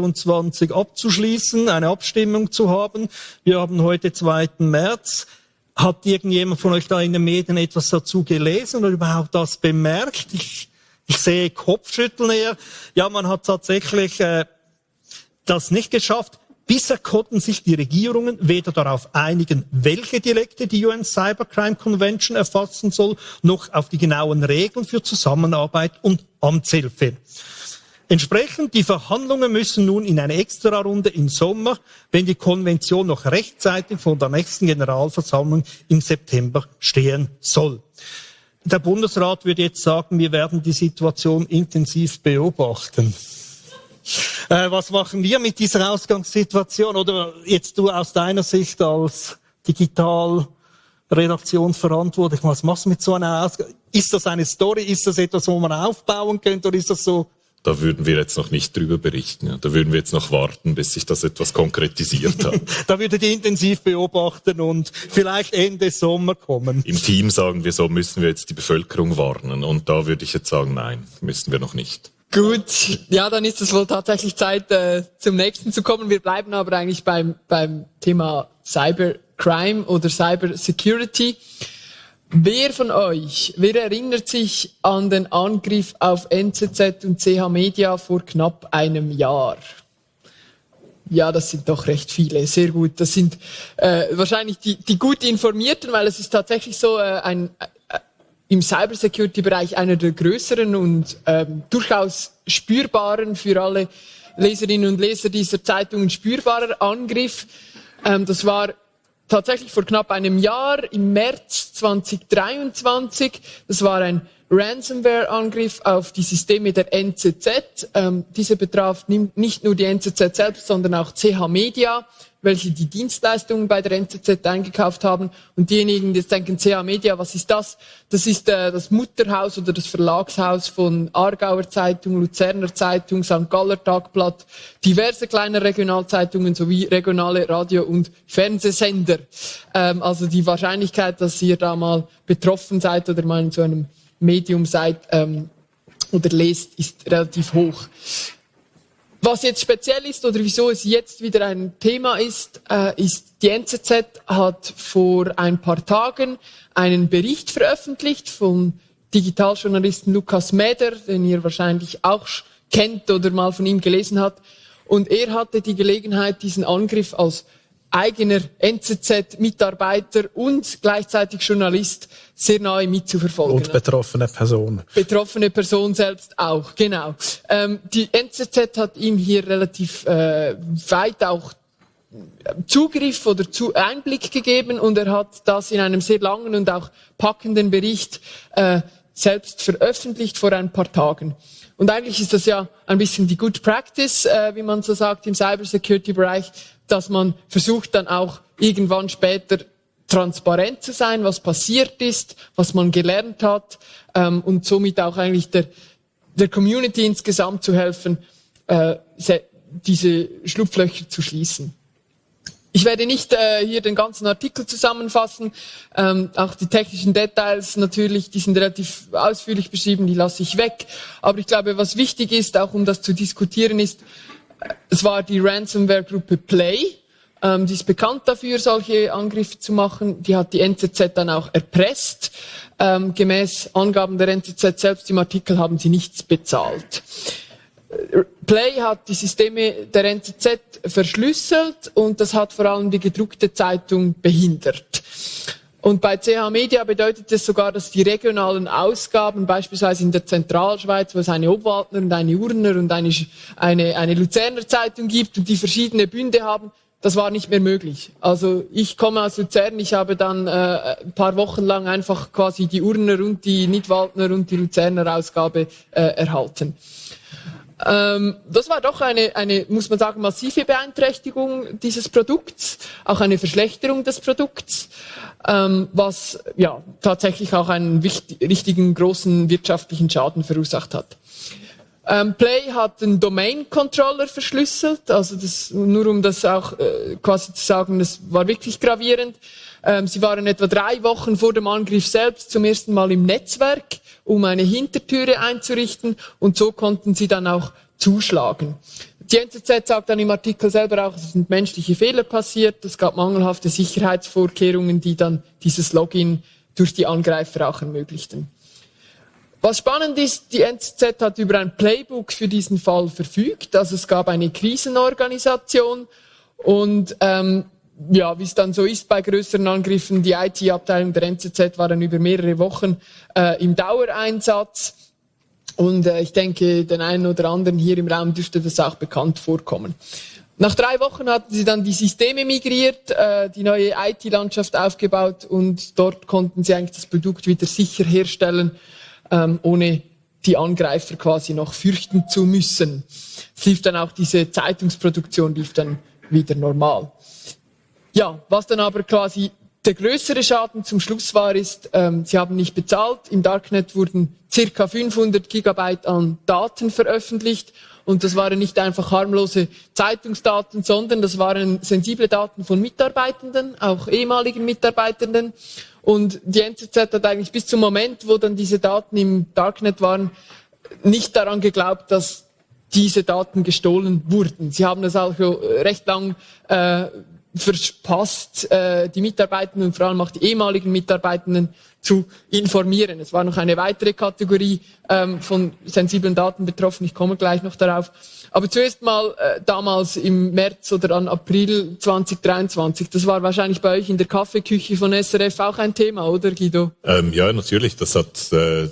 zweitausendvierundzwanzig abzuschließen, eine Abstimmung zu haben. Wir haben heute zweiten März. Hat irgendjemand von euch da in den Medien etwas dazu gelesen oder überhaupt das bemerkt? Ich, ich sehe Kopfschütteln eher. Ja, man hat tatsächlich äh, das nicht geschafft. Bisher konnten sich die Regierungen weder darauf einigen, welche Dialekte die U N Cybercrime Convention erfassen soll, noch auf die genauen Regeln für Zusammenarbeit und Amtshilfe. Entsprechend, die Verhandlungen müssen nun in eine Extrarunde im Sommer, wenn die Konvention noch rechtzeitig von der nächsten Generalversammlung im September stehen soll. Der Bundesrat würde jetzt sagen, wir werden die Situation intensiv beobachten. Äh, was machen wir mit dieser Ausgangssituation? Oder jetzt du aus deiner Sicht als Digitalredaktionsverantwortlich, was machst du mit so einer Ausgangssituation? Ist das eine Story? Ist das etwas, wo man aufbauen könnte? Oder ist das so? Da würden wir jetzt noch nicht drüber berichten. Ja. Da würden wir jetzt noch warten, bis sich das etwas konkretisiert hat. Da würdet ihr intensiv beobachten und vielleicht Ende Sommer kommen. Im Team sagen wir so, müssen wir jetzt die Bevölkerung warnen. Und da würde ich jetzt sagen, nein, müssen wir noch nicht. Gut, ja, dann ist es wohl tatsächlich Zeit, äh, zum nächsten zu kommen. Wir bleiben aber eigentlich beim, beim Thema Cybercrime oder Cybersecurity. Wer von euch, wer erinnert sich an den Angriff auf N Z Z und C H Media vor knapp einem Jahr? Ja, das sind doch recht viele, sehr gut. Das sind äh, wahrscheinlich die, die gut informierten, weil es ist tatsächlich so äh, ein äh, im Cybersecurity-Bereich einer der größeren und ähm, durchaus spürbaren, für alle Leserinnen und Leser dieser Zeitungen spürbarer Angriff. Ähm, das war tatsächlich vor knapp einem Jahr, im März zwanzig dreiundzwanzig. Das war ein Ransomware-Angriff auf die Systeme der N Z Z. Ähm, diese betraf nicht nur die N Z Z selbst, sondern auch C H Media, welche die Dienstleistungen bei der N Z Z eingekauft haben. Und diejenigen, die jetzt denken, C H Media, was ist das? Das ist äh, das Mutterhaus oder das Verlagshaus von Aargauer Zeitung, Luzerner Zeitung, Sankt Galler Tagblatt, diverse kleine Regionalzeitungen sowie regionale Radio- und Fernsehsender. Ähm, also die Wahrscheinlichkeit, dass ihr da mal betroffen seid oder mal in so einem Medium seid ähm, oder lest, ist relativ hoch. Was jetzt speziell ist oder wieso es jetzt wieder ein Thema ist, äh, ist, die N Z Z hat vor ein paar Tagen einen Bericht veröffentlicht vom Digitaljournalisten Lukas Mäder, den ihr wahrscheinlich auch kennt oder mal von ihm gelesen habt. Und er hatte die Gelegenheit, diesen Angriff als eigener N Z Z-Mitarbeiter und gleichzeitig Journalist sehr nahe mitzuverfolgen. Und betroffene Person. Betroffene Person selbst auch, genau. Ähm, die N Z Z hat ihm hier relativ äh, weit auch Zugriff oder zu Einblick gegeben und er hat das in einem sehr langen und auch packenden Bericht äh, selbst veröffentlicht vor ein paar Tagen. Und eigentlich ist das ja ein bisschen die Good Practice, äh, wie man so sagt im Cybersecurity-Bereich, dass man versucht dann auch irgendwann später transparent zu sein, was passiert ist, was man gelernt hat ähm, und somit auch eigentlich der, der Community insgesamt zu helfen, äh, diese Schlupflöcher zu schließen. Ich werde nicht äh, hier den ganzen Artikel zusammenfassen, ähm, auch die technischen Details natürlich, die sind relativ ausführlich beschrieben, die lasse ich weg. Aber ich glaube, was wichtig ist, auch um das zu diskutieren, ist, es war die Ransomware-Gruppe Play, ähm, die ist bekannt dafür, solche Angriffe zu machen. Die hat die N Z Z dann auch erpresst. Ähm, gemäß Angaben der N Z Z selbst im Artikel haben sie nichts bezahlt. Play hat die Systeme der N Z Z verschlüsselt und das hat vor allem die gedruckte Zeitung behindert. Und bei C H Media bedeutet es sogar, dass die regionalen Ausgaben, beispielsweise in der Zentralschweiz, wo es eine Obwaldner und eine Urner und eine, eine, eine Luzerner Zeitung gibt und die verschiedene Bünde haben, das war nicht mehr möglich. Also ich komme aus Luzern, ich habe dann äh, ein paar Wochen lang einfach quasi die Urner und die Nidwaldner und die Luzerner Ausgabe äh, erhalten. Ähm, das war doch eine, eine, muss man sagen, massive Beeinträchtigung dieses Produkts, auch eine Verschlechterung des Produkts, ähm, was ja tatsächlich auch einen wichtig, richtigen großen wirtschaftlichen Schaden verursacht hat. Ähm, Play hat einen Domain-Controller verschlüsselt, also das, nur um das auch äh, quasi zu sagen, das war wirklich gravierend. Ähm, sie waren etwa drei Wochen vor dem Angriff selbst zum ersten Mal im Netzwerk, um eine Hintertüre einzurichten und so konnten sie dann auch zuschlagen. Die N Z Z sagt dann im Artikel selber auch, es sind menschliche Fehler passiert, es gab mangelhafte Sicherheitsvorkehrungen, die dann dieses Login durch die Angreifer auch ermöglichten. Was spannend ist, die N Z Z hat über ein Playbook für diesen Fall verfügt, also es gab eine Krisenorganisation und ähm, ja, wie es dann so ist bei größeren Angriffen, die I T-Abteilung der N Z Z war dann über mehrere Wochen äh, im Dauereinsatz. Und äh, ich denke, den einen oder anderen hier im Raum dürfte das auch bekannt vorkommen. Nach drei Wochen hatten sie dann die Systeme migriert, äh, die neue I T-Landschaft aufgebaut und dort konnten sie eigentlich das Produkt wieder sicher herstellen, ähm, ohne die Angreifer quasi noch fürchten zu müssen. Es lief dann auch diese Zeitungsproduktion lief dann wieder normal. Ja, was dann aber quasi der größere Schaden zum Schluss war, ist, ähm, sie haben nicht bezahlt. Im Darknet wurden circa fünfhundert Gigabyte an Daten veröffentlicht. Und das waren nicht einfach harmlose Zeitungsdaten, sondern das waren sensible Daten von Mitarbeitenden, auch ehemaligen Mitarbeitenden. Und die N Z Z hat eigentlich bis zum Moment, wo dann diese Daten im Darknet waren, nicht daran geglaubt, dass diese Daten gestohlen wurden. Sie haben das auch recht lang äh, verpasst, äh, die Mitarbeitenden und vor allem auch die ehemaligen Mitarbeitenden zu informieren. Es war noch eine weitere Kategorie ähm, von sensiblen Daten betroffen. Ich komme gleich noch darauf. Aber zuerst mal äh, damals im März oder dann April zwanzig dreiundzwanzig. Das war wahrscheinlich bei euch in der Kaffeeküche von S R F auch ein Thema, oder Guido? Ähm, ja, natürlich. Das hat äh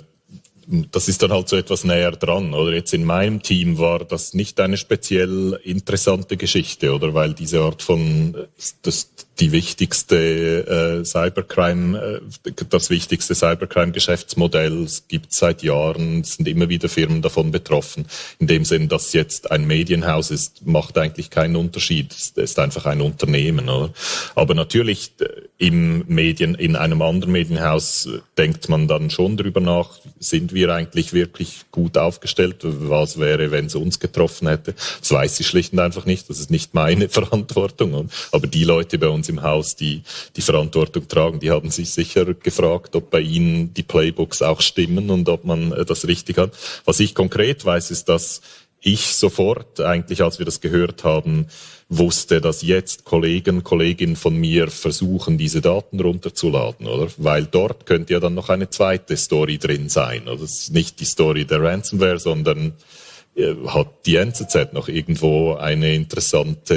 Das ist dann halt so etwas näher dran, oder? Jetzt in meinem Team war das nicht eine speziell interessante Geschichte, oder? Weil diese Art von, das, die wichtigste äh, Cybercrime, äh, das wichtigste Cybercrime-Geschäftsmodell, es gibt seit Jahren, es sind immer wieder Firmen davon betroffen. In dem Sinn, dass jetzt ein Medienhaus ist, macht eigentlich keinen Unterschied. Es ist einfach ein Unternehmen, oder? Aber natürlich im Medien, in einem anderen Medienhaus denkt man dann schon drüber nach, sind wir eigentlich wirklich gut aufgestellt? Was wäre, wenn es uns getroffen hätte? Das weiß ich schlicht und einfach nicht. Das ist nicht meine Verantwortung. Aber die Leute bei uns im Haus, die die Verantwortung tragen, die haben sich sicher gefragt, ob bei ihnen die Playbooks auch stimmen und ob man das richtig hat. Was ich konkret weiß, ist, dass ich sofort, eigentlich als wir das gehört haben, wusste, dass jetzt Kollegen, Kolleginnen von mir versuchen, diese Daten runterzuladen, oder? Weil dort könnte ja dann noch eine zweite Story drin sein. Oder? Das ist nicht die Story der Ransomware, sondern äh, hat die N Z Z noch irgendwo eine interessante,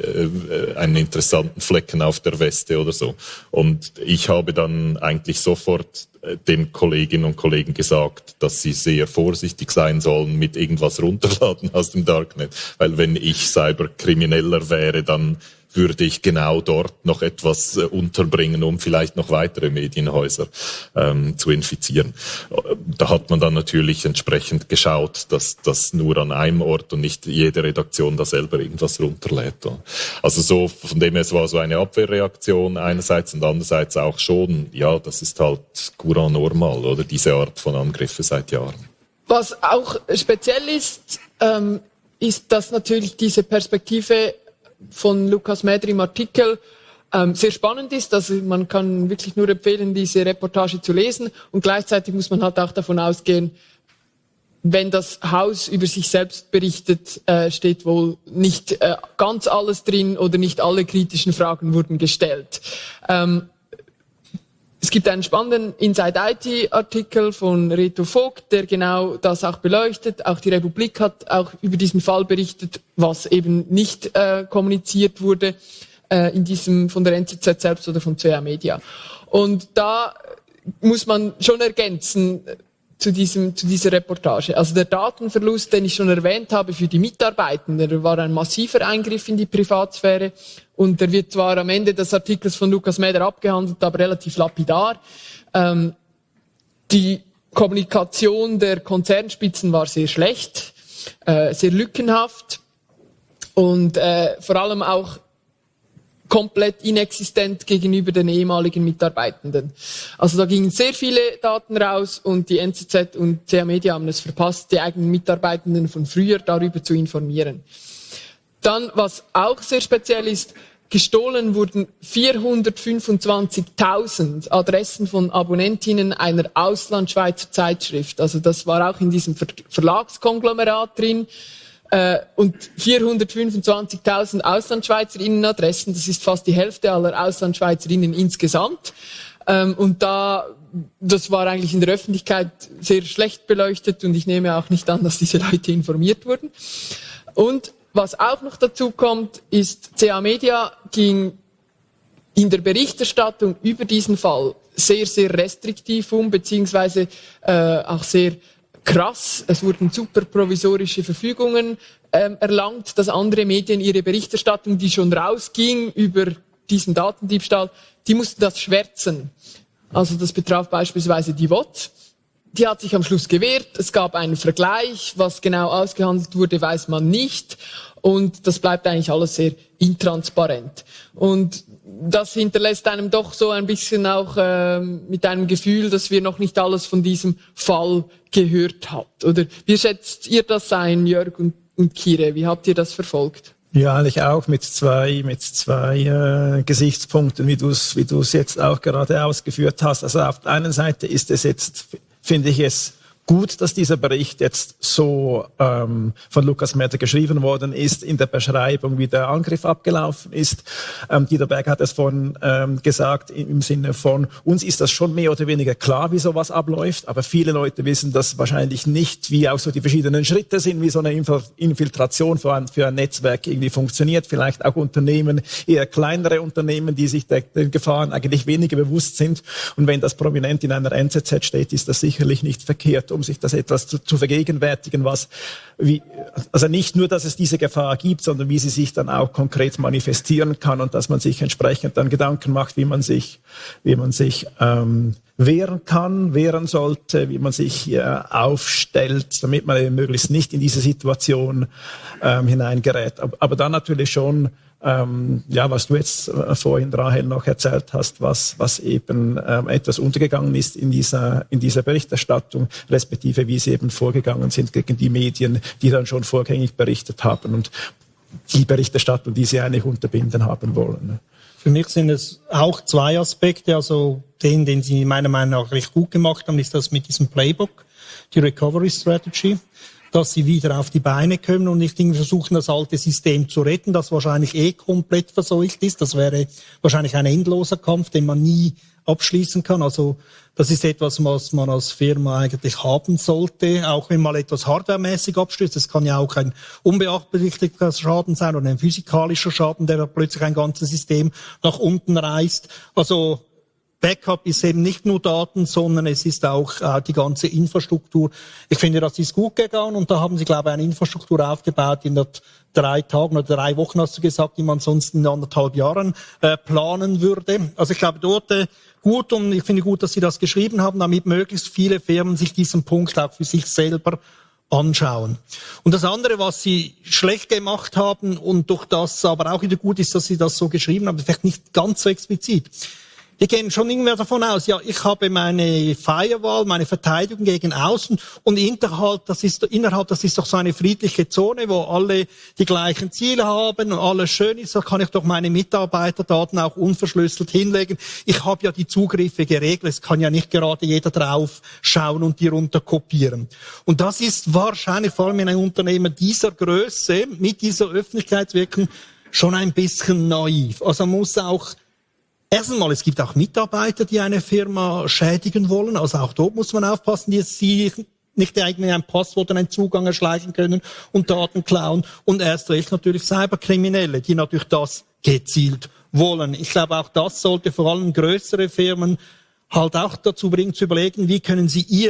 äh, einen interessanten Flecken auf der Weste oder so. Und ich habe dann eigentlich sofort den Kolleginnen und Kollegen gesagt, dass sie sehr vorsichtig sein sollen mit irgendwas runterladen aus dem Darknet. Weil wenn ich Cyberkrimineller wäre, dann würde ich genau dort noch etwas äh, unterbringen, um vielleicht noch weitere Medienhäuser ähm, zu infizieren. Da hat man dann natürlich entsprechend geschaut, dass das nur an einem Ort und nicht jede Redaktion da selber irgendwas runterlädt. Also so, von dem her, es war so eine Abwehrreaktion einerseits und andererseits auch schon, ja, das ist halt courant normal, oder diese Art von Angriffe seit Jahren. Was auch speziell ist, ähm, ist, dass natürlich diese Perspektive von Lukas Mäder im Artikel ähm, sehr spannend ist. Also man kann wirklich nur empfehlen, diese Reportage zu lesen. Und gleichzeitig muss man halt auch davon ausgehen, wenn das Haus über sich selbst berichtet, äh, steht wohl nicht äh, ganz alles drin oder nicht alle kritischen Fragen wurden gestellt. Ähm, Es gibt einen spannenden Inside-I T-Artikel von Reto Vogt, der genau das auch beleuchtet. Auch die Republik hat auch über diesen Fall berichtet, was eben nicht äh, kommuniziert wurde äh, in diesem von der N Z Z selbst oder von C A Media. Und da muss man schon ergänzen zu diesem zu dieser Reportage. Also der Datenverlust, den ich schon erwähnt habe für die Mitarbeitenden, der war ein massiver Eingriff in die Privatsphäre. Und der wird zwar am Ende des Artikels von Lukas Mäder abgehandelt, aber relativ lapidar. Ähm, die Kommunikation der Konzernspitzen war sehr schlecht, äh, sehr lückenhaft und äh, vor allem auch komplett inexistent gegenüber den ehemaligen Mitarbeitenden. Also da gingen sehr viele Daten raus und die N Z Z und C A Media haben es verpasst, die eigenen Mitarbeitenden von früher darüber zu informieren. Dann, was auch sehr speziell ist, gestohlen wurden vierhundertfünfundzwanzigtausend Adressen von Abonnentinnen einer Auslandschweizer Zeitschrift. Also das war auch in diesem Ver- Verlagskonglomerat drin. Äh, und vierhundertfünfundzwanzigtausend Auslandschweizerinnenadressen, das ist fast die Hälfte aller Auslandschweizerinnen insgesamt. Ähm, und da, das war eigentlich in der Öffentlichkeit sehr schlecht beleuchtet und ich nehme auch nicht an, dass diese Leute informiert wurden. Und was auch noch dazu kommt, ist, C A Media ging in der Berichterstattung über diesen Fall sehr, sehr restriktiv um, beziehungsweise äh, auch sehr krass. Es wurden super provisorische Verfügungen ähm, erlangt, dass andere Medien ihre Berichterstattung, die schon rausging über diesen Datendiebstahl, die mussten das schwärzen. Also das betraf beispielsweise die W O Z. Die hat sich am Schluss gewehrt. Es gab einen Vergleich. Was genau ausgehandelt wurde, weiß man nicht. Und das bleibt eigentlich alles sehr intransparent. Und das hinterlässt einem doch so ein bisschen auch ähm, mit einem Gefühl, dass wir noch nicht alles von diesem Fall gehört habt. Oder wie schätzt ihr das ein, Jörg und, und Kire? Wie habt ihr das verfolgt? Ja, eigentlich auch mit zwei, mit zwei äh, Gesichtspunkten, wie du es wie du es jetzt auch gerade ausgeführt hast. Also auf der einen Seite ist es jetzt, finde ich es gut, dass dieser Bericht jetzt so ähm, von Lukas Merter geschrieben worden ist, in der Beschreibung, wie der Angriff abgelaufen ist. Ähm, Dieter Berg hat es vorhin ähm, gesagt, im Sinne von, uns ist das schon mehr oder weniger klar, wie sowas abläuft, aber viele Leute wissen das wahrscheinlich nicht, wie auch so die verschiedenen Schritte sind, wie so eine Infiltration für ein, für ein Netzwerk irgendwie funktioniert. Vielleicht auch Unternehmen, eher kleinere Unternehmen, die sich der, den Gefahren eigentlich weniger bewusst sind. Und wenn das prominent in einer N Z Z steht, ist das sicherlich nicht verkehrt, um sich das etwas zu, zu vergegenwärtigen, was, wie, also nicht nur, dass es diese Gefahr gibt, sondern wie sie sich dann auch konkret manifestieren kann und dass man sich entsprechend dann Gedanken macht, wie man sich, wie man sich ähm, wehren kann, wehren sollte, wie man sich hier aufstellt, damit man eben möglichst nicht in diese Situation ähm, hineingerät. Aber, aber dann natürlich schon, Ähm, ja, was du jetzt äh, vorhin, Rahel, noch erzählt hast, was, was eben ähm, etwas untergegangen ist in dieser, in dieser Berichterstattung, respektive wie sie eben vorgegangen sind gegen die Medien, die dann schon vorgängig berichtet haben und die Berichterstattung, die sie eigentlich unterbinden haben wollen. Für mich sind es auch zwei Aspekte, also den, den sie meiner Meinung nach recht gut gemacht haben, ist das mit diesem Playbook, die Recovery Strategy, dass sie wieder auf die Beine kommen und nicht irgendwie versuchen, das alte System zu retten, das wahrscheinlich eh komplett verseucht ist. Das wäre wahrscheinlich ein endloser Kampf, den man nie abschließen kann. Also das ist etwas, was man als Firma eigentlich haben sollte, auch wenn mal etwas hardwaremäßig abstürzt. Das kann ja auch ein unbeabsichtigter Schaden sein oder ein physikalischer Schaden, der plötzlich ein ganzes System nach unten reißt. Also Backup ist eben nicht nur Daten, sondern es ist auch äh, die ganze Infrastruktur. Ich finde, das ist gut gegangen und da haben sie, glaube ich, eine Infrastruktur aufgebaut in der drei Tagen oder drei Wochen, hast du gesagt, die man sonst in anderthalb Jahren äh, planen würde. Also ich glaube, dort äh, gut und ich finde gut, dass sie das geschrieben haben, damit möglichst viele Firmen sich diesen Punkt auch für sich selber anschauen. Und das andere, was sie schlecht gemacht haben und durch das aber auch wieder gut ist, dass sie das so geschrieben haben, vielleicht nicht ganz so explizit. Die gehen schon irgendwie davon aus, ja, ich habe meine Firewall, meine Verteidigung gegen außen und innerhalb, das ist, innerhalb, das ist doch so eine friedliche Zone, wo alle die gleichen Ziele haben und alles schön ist, da kann ich doch meine Mitarbeiterdaten auch unverschlüsselt hinlegen. Ich habe ja die Zugriffe geregelt, es kann ja nicht gerade jeder drauf schauen und die runterkopieren. Und das ist wahrscheinlich vor allem in einem Unternehmen dieser Größe, mit dieser Öffentlichkeitswirkung, schon ein bisschen naiv. Also man muss auch erstens mal, es gibt auch Mitarbeiter, die eine Firma schädigen wollen. Also auch dort muss man aufpassen, dass sie nicht irgendwie ein Passwort und einen Zugang erschleichen können und Daten klauen. Und erst recht natürlich Cyberkriminelle, die natürlich das gezielt wollen. Ich glaube, auch das sollte vor allem größere Firmen halt auch dazu bringen, zu überlegen, wie können sie ihr,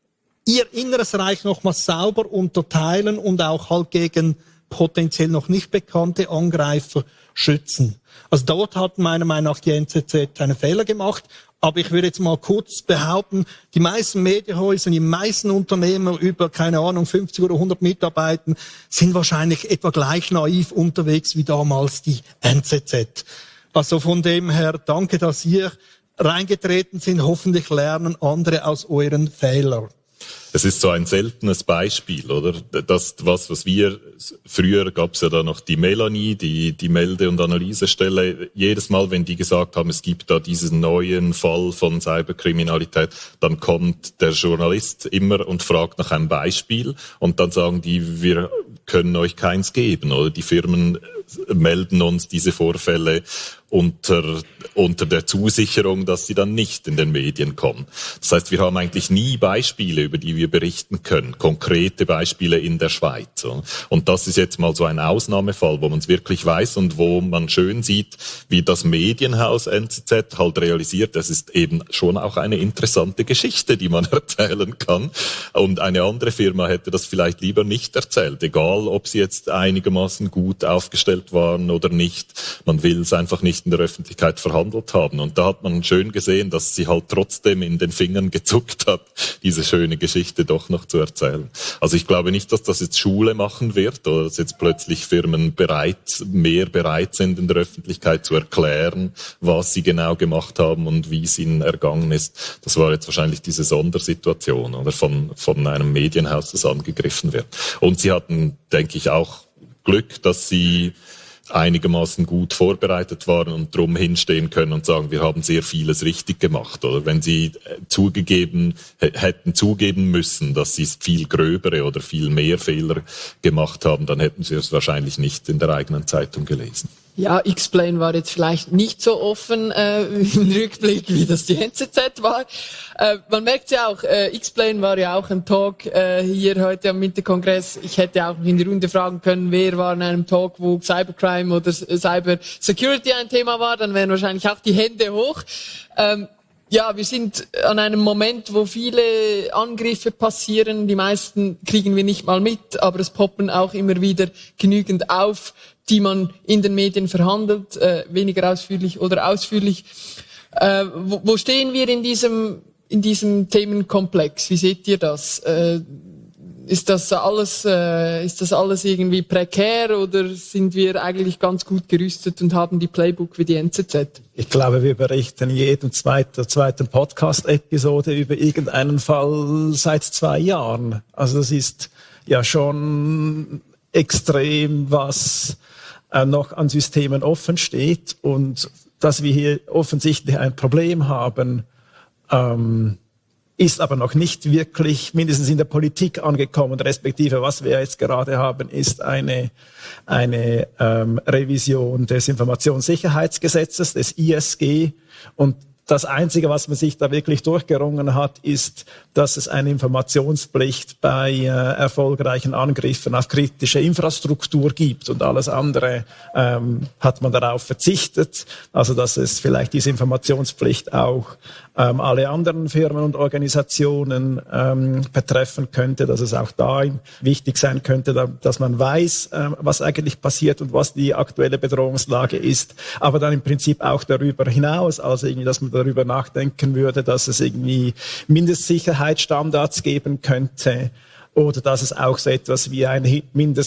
ihr inneres Reich nochmal sauber unterteilen und auch halt gegen potenziell noch nicht bekannte Angreifer schützen. Also dort hat meiner Meinung nach die N Z Z einen Fehler gemacht. Aber ich würde jetzt mal kurz behaupten, die meisten Medienhäuser, die meisten Unternehmer über, keine Ahnung, fünfzig oder hundert Mitarbeiter sind wahrscheinlich etwa gleich naiv unterwegs wie damals die N Z Z. Also von dem her, danke, dass ihr reingetreten sind. Hoffentlich lernen andere aus euren Fehlern. Es ist so ein seltenes Beispiel, oder? Das, was, was wir, früher gab es ja da noch die Melanie, die, die Melde- und Analysestelle. Jedes Mal, wenn die gesagt haben, es gibt da diesen neuen Fall von Cyberkriminalität, dann kommt der Journalist immer und fragt nach einem Beispiel und dann sagen die, wir können euch keins geben, oder? Die Firmen melden uns diese Vorfälle unter, unter der Zusicherung, dass sie dann nicht in den Medien kommen. Das heißt, wir haben eigentlich nie Beispiele, über die wir berichten können, konkrete Beispiele in der Schweiz. Und das ist jetzt mal so ein Ausnahmefall, wo man es wirklich weiß und wo man schön sieht, wie das Medienhaus N Z Z halt realisiert, das ist eben schon auch eine interessante Geschichte, die man erzählen kann. Und eine andere Firma hätte das vielleicht lieber nicht erzählt, egal ob sie jetzt einigermaßen gut aufgestellt waren oder nicht. Man will es einfach nicht in der Öffentlichkeit verhandelt haben. Und da hat man schön gesehen, dass sie halt trotzdem in den Fingern gezuckt hat, diese schöne Geschichte doch noch zu erzählen. Also ich glaube nicht, dass das jetzt Schule machen wird oder dass jetzt plötzlich Firmen bereit, mehr bereit sind, in der Öffentlichkeit zu erklären, was sie genau gemacht haben und wie es ihnen ergangen ist. Das war jetzt wahrscheinlich diese Sondersituation oder von, von einem Medienhaus, das angegriffen wird. Und sie hatten, denke ich, auch Glück, dass sie einigermaßen gut vorbereitet waren und drum hinstehen können und sagen, wir haben sehr vieles richtig gemacht. Oder wenn sie zugegeben hätten zugeben müssen, dass sie viel gröbere oder viel mehr Fehler gemacht haben, dann hätten sie es wahrscheinlich nicht in der eigenen Zeitung gelesen. Ja, X-Plane war jetzt vielleicht nicht so offen äh, im Rückblick, wie das die N Z Z war. Äh, man merkt ja auch, äh, X-Plane war ja auch ein Talk äh, hier heute am Mitte-Kongress. Ich hätte auch in die Runde fragen können, wer war in einem Talk, wo Cybercrime oder Cyber Security ein Thema war. Dann wären wahrscheinlich auch die Hände hoch. Ähm, Ja, wir sind an einem Moment, wo viele Angriffe passieren. Die meisten kriegen wir nicht mal mit, aber es poppen auch immer wieder genügend auf, die man in den Medien verhandelt, äh, weniger ausführlich oder ausführlich. Äh, wo, wo stehen wir in diesem in diesem Themenkomplex? Wie seht ihr das? Äh, Ist das alles, äh, ist das alles irgendwie prekär oder sind wir eigentlich ganz gut gerüstet und haben die Playbook wie die N Z Z? Ich glaube, wir berichten in jedem zweiten, zweiten Podcast-Episode über irgendeinen Fall seit zwei Jahren. Also das ist ja schon extrem, was äh, noch an Systemen offen steht und dass wir hier offensichtlich ein Problem haben, ähm, ist aber noch nicht wirklich mindestens in der Politik angekommen, respektive was wir jetzt gerade haben, ist eine, eine ähm, Revision des Informationssicherheitsgesetzes, des I S G. Und das Einzige, was man sich da wirklich durchgerungen hat, ist, dass es eine Informationspflicht bei äh, erfolgreichen Angriffen auf kritische Infrastruktur gibt und alles andere ähm, hat man darauf verzichtet. Also dass es vielleicht diese Informationspflicht auch ähm, alle anderen Firmen und Organisationen ähm, betreffen könnte, dass es auch da wichtig sein könnte, da, dass man weiß, ähm, was eigentlich passiert und was die aktuelle Bedrohungslage ist. Aber dann im Prinzip auch darüber hinaus, also irgendwie, dass man darüber nachdenken würde, dass es irgendwie Mindestsicherheitsstandards geben könnte oder dass es auch so etwas wie ein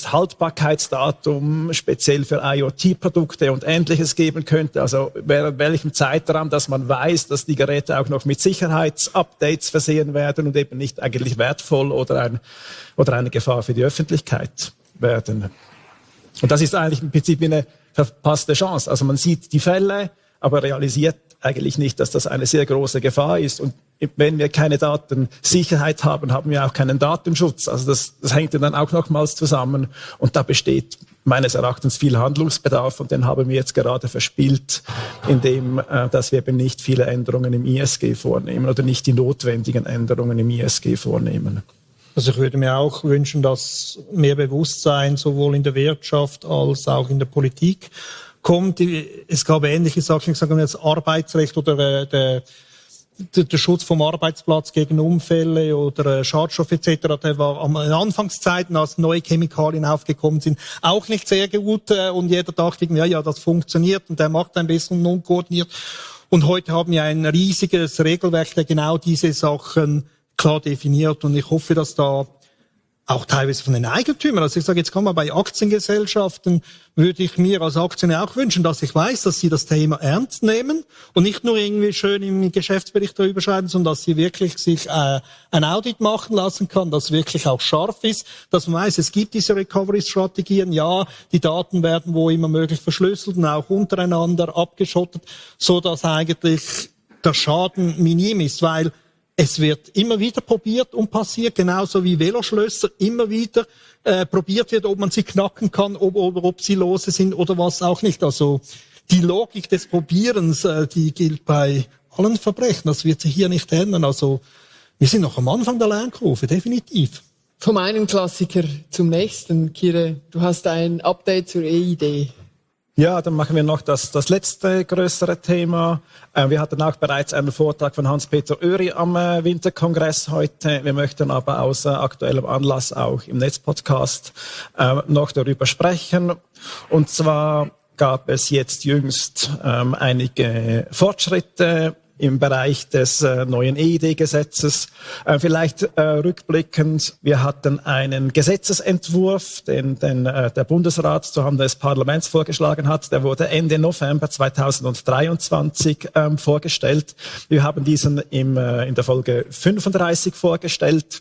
Mindesthaltbarkeitsdatum speziell für IoT-Produkte und Ähnliches geben könnte. Also während welchem Zeitraum, dass man weiß, dass die Geräte auch noch mit Sicherheitsupdates versehen werden und eben nicht eigentlich wertvoll oder, ein, oder eine Gefahr für die Öffentlichkeit werden. Und das ist eigentlich im Prinzip eine verpasste Chance. Also man sieht die Fälle, aber realisiert eigentlich nicht, dass das eine sehr große Gefahr ist. Und wenn wir keine Datensicherheit haben, haben wir auch keinen Datenschutz. Also das, das hängt dann auch nochmals zusammen. Und da besteht meines Erachtens viel Handlungsbedarf. Und den haben wir jetzt gerade verspielt, indem äh, dass wir eben nicht viele Änderungen im I S G vornehmen oder nicht die notwendigen Änderungen im I S G vornehmen. Also ich würde mir auch wünschen, dass mehr Bewusstsein sowohl in der Wirtschaft als auch in der Politik kommt. Es gab ähnliche Sachen, ich sage mal jetzt Arbeitsrecht oder der, der, der Schutz vom Arbeitsplatz gegen Unfälle oder Schadstoffe et cetera. Der war an Anfangszeiten, als neue Chemikalien aufgekommen sind, auch nicht sehr gut und jeder dachte, ja, ja, das funktioniert und der macht ein bisschen unkoordiniert. Und heute haben wir ein riesiges Regelwerk, der genau diese Sachen klar definiert und ich hoffe, dass da auch teilweise von den Eigentümern. Also ich sage jetzt, kann man bei Aktiengesellschaften, würde ich mir als Aktionär auch wünschen, dass ich weiß, dass sie das Thema ernst nehmen und nicht nur irgendwie schön im Geschäftsbericht darüber schreiben, sondern dass sie wirklich sich äh, ein Audit machen lassen kann, das wirklich auch scharf ist, dass man weiß, es gibt diese Recovery-Strategien, ja, die Daten werden wo immer möglich verschlüsselt und auch untereinander abgeschottet, so dass eigentlich der Schaden minim ist, weil Es wird immer wieder probiert und passiert, genauso wie Veloschlösser immer wieder äh, probiert wird, ob man sie knacken kann, ob, oder ob sie lose sind oder was auch nicht. Also die Logik des Probierens, äh, die gilt bei allen Verbrechen. Das wird sich hier nicht ändern. Also wir sind noch am Anfang der Lernkurve, definitiv. Vom einen Klassiker zum nächsten. Kire, du hast ein Update zur E I D. Ja, dann machen wir noch das, das letzte größere Thema. Äh, wir hatten auch bereits einen Vortrag von Hans-Peter Oeri am äh, Winterkongress heute. Wir möchten aber aus äh, aktuellem Anlass auch im Netzpodcast äh, noch darüber sprechen. Und zwar gab es jetzt jüngst ähm, einige Fortschritte im Bereich des äh, neuen E I D-Gesetzes. Äh, vielleicht äh, rückblickend, wir hatten einen Gesetzesentwurf, den, den äh, der Bundesrat zuhanden des Parlaments vorgeschlagen hat. Der wurde Ende November zweitausenddreiundzwanzig ähm, vorgestellt. Wir haben diesen im, äh, in der Folge fünfunddreißig vorgestellt.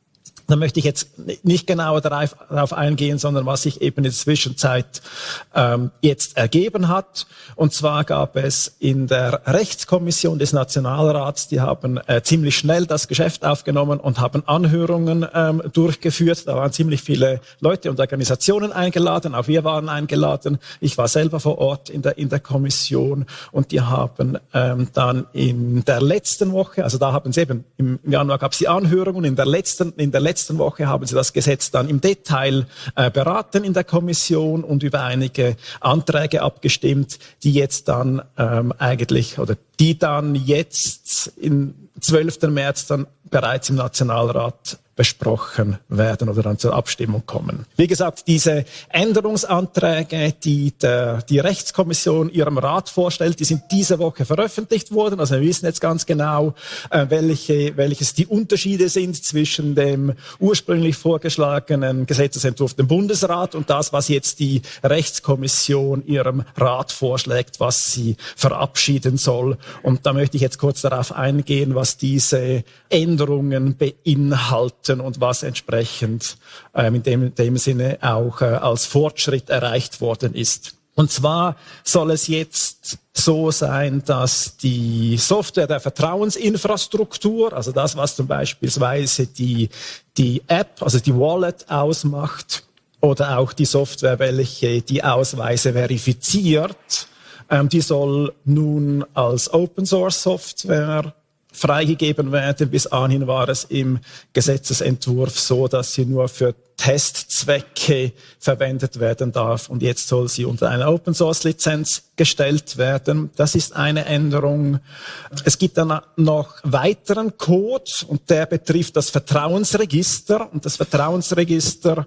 Da möchte ich jetzt nicht genauer darauf, darauf eingehen, sondern was sich eben in der Zwischenzeit ähm, jetzt ergeben hat. Und zwar gab es in der Rechtskommission des Nationalrats, die haben äh, ziemlich schnell das Geschäft aufgenommen und haben Anhörungen ähm, durchgeführt. Da waren ziemlich viele Leute und Organisationen eingeladen, auch wir waren eingeladen. Ich war selber vor Ort in der in der Kommission und die haben ähm, dann in der letzten Woche, also da haben sie eben im Januar gab es die Anhörungen, in der letzten in der letzten letzten Woche haben sie das Gesetz dann im Detail äh, beraten in der Kommission und über einige Anträge abgestimmt, die jetzt dann ähm, eigentlich oder die dann jetzt im zwölften März dann bereits im Nationalrat besprochen werden oder dann zur Abstimmung kommen. Wie gesagt, diese Änderungsanträge, die der, die Rechtskommission ihrem Rat vorstellt, die sind diese Woche veröffentlicht worden. Also wir wissen jetzt ganz genau, äh, welche, welches die Unterschiede sind zwischen dem ursprünglich vorgeschlagenen Gesetzesentwurf dem Bundesrat und das, was jetzt die Rechtskommission ihrem Rat vorschlägt, was sie verabschieden soll. Und da möchte ich jetzt kurz darauf eingehen, was diese Änderungen beinhalten und was entsprechend ähm, in, dem, in dem Sinne auch äh, als Fortschritt erreicht worden ist. Und zwar soll es jetzt so sein, dass die Software der Vertrauensinfrastruktur, also das, was zum beispielsweise die, die App, also die Wallet ausmacht, oder auch die Software, welche die Ausweise verifiziert, ähm, die soll nun als Open-Source-Software freigegeben werden. Bis anhin war es im Gesetzesentwurf so, dass sie nur für Testzwecke verwendet werden darf und jetzt soll sie unter eine Open-Source-Lizenz gestellt werden. Das ist eine Änderung. Es gibt dann noch weiteren Code und der betrifft das Vertrauensregister und das Vertrauensregister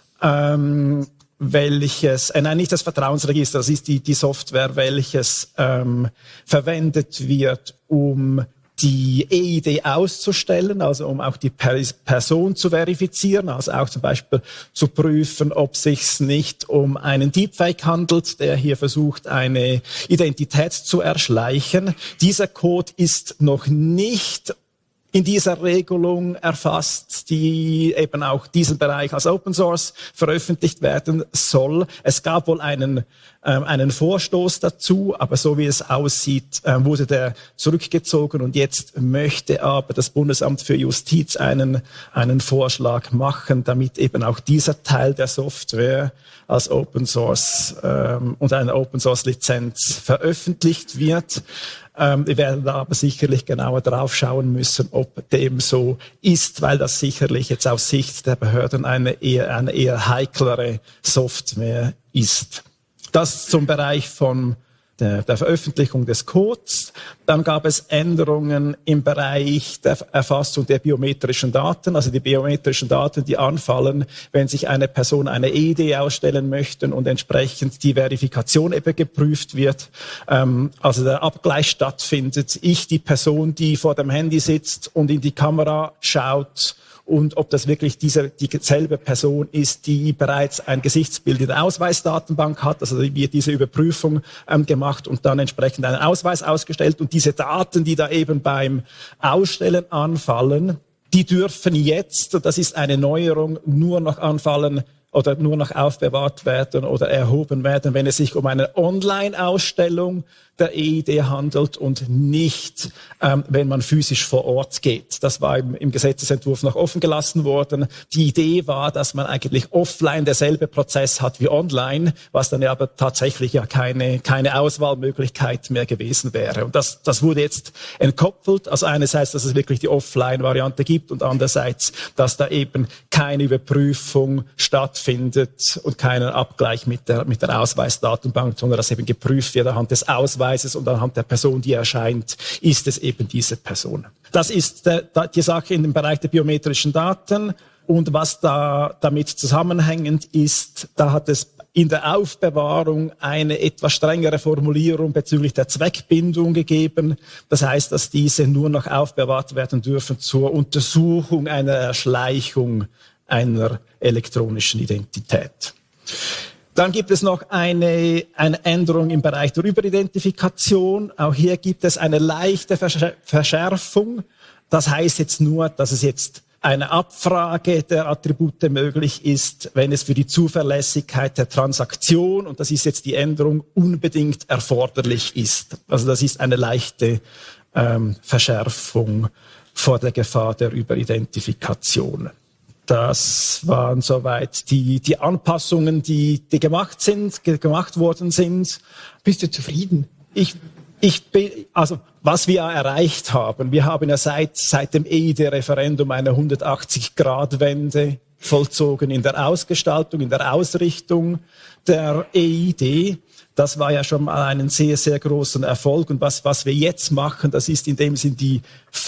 ähm, welches, äh, nein, nicht das Vertrauensregister, das ist die, die Software, welches ähm, verwendet wird, um die E I D auszustellen, also um auch die Person zu verifizieren, also auch zum Beispiel zu prüfen, ob es sich nicht um einen Deepfake handelt, der hier versucht, eine Identität zu erschleichen. Dieser Code ist noch nicht in dieser Regelung erfasst, die eben auch diesen Bereich als Open Source veröffentlicht werden soll. Es gab wohl einen, ähm, einen Vorstoß dazu, aber so wie es aussieht, ähm, wurde der zurückgezogen und jetzt möchte aber das Bundesamt für Justiz einen, einen Vorschlag machen, damit eben auch dieser Teil der Software als Open Source ähm, unter einer Open Source Lizenz veröffentlicht wird. Ähm, wir werden da aber sicherlich genauer drauf schauen müssen, ob dem so ist, weil das sicherlich jetzt aus Sicht der Behörden eine eher, eine eher heiklere Software ist. Das zum Bereich von der, der Veröffentlichung des Codes. Dann gab es Änderungen im Bereich der Erfassung der biometrischen Daten, also die biometrischen Daten, die anfallen, wenn sich eine Person eine E I D ausstellen möchte und entsprechend die Verifikation eben geprüft wird, ähm, also der Abgleich stattfindet. Ich, die Person, die vor dem Handy sitzt und in die Kamera schaut, und ob das wirklich diese, dieselbe Person ist, die bereits ein Gesichtsbild in der Ausweisdatenbank hat. Also wird diese Überprüfung ähm, gemacht und dann entsprechend einen Ausweis ausgestellt. Und diese Daten, die da eben beim Ausstellen anfallen, die dürfen jetzt, und das ist eine Neuerung, nur noch anfallen oder nur noch aufbewahrt werden oder erhoben werden, wenn es sich um eine Online-Ausstellung der E I D handelt und nicht, ähm, wenn man physisch vor Ort geht. Das war im, im Gesetzesentwurf noch offen gelassen worden. Die Idee war, dass man eigentlich offline derselbe Prozess hat wie online, was dann ja aber tatsächlich ja keine, keine Auswahlmöglichkeit mehr gewesen wäre. Und das, das wurde jetzt entkoppelt. Also einerseits, dass es wirklich die Offline-Variante gibt und andererseits, dass da eben keine Überprüfung stattfindet und keinen Abgleich mit der, mit der Ausweisdatenbank, sondern dass eben geprüft wird anhand des Ausweises und anhand der Person, die erscheint, ist es eben diese Person. Das ist der, die Sache in dem Bereich der biometrischen Daten. Und was da damit zusammenhängend ist, da hat es in der Aufbewahrung eine etwas strengere Formulierung bezüglich der Zweckbindung gegeben. Das heißt, dass diese nur noch aufbewahrt werden dürfen zur Untersuchung einer Erschleichung einer elektronischen Identität. Dann gibt es noch eine, eine Änderung im Bereich der Überidentifikation. Auch hier gibt es eine leichte Verschärfung. Das heißt jetzt nur, dass es jetzt eine Abfrage der Attribute möglich ist, wenn es für die Zuverlässigkeit der Transaktion, und das ist jetzt die Änderung, unbedingt erforderlich ist. Also das ist eine leichte ähm, Verschärfung vor der Gefahr der Überidentifikation. Das waren soweit die, die Anpassungen, die, die gemacht sind, ge- gemacht worden sind. Bist du zufrieden? Ich, ich bin, also, was wir erreicht haben, wir haben ja seit, seit dem E I D-Referendum eine hundertachtzig-Grad-Wende vollzogen in der Ausgestaltung, in der Ausrichtung der E I D. Das war ja schon mal einen sehr, sehr großen Erfolg. Und was, was wir jetzt machen, das ist in dem Sinn die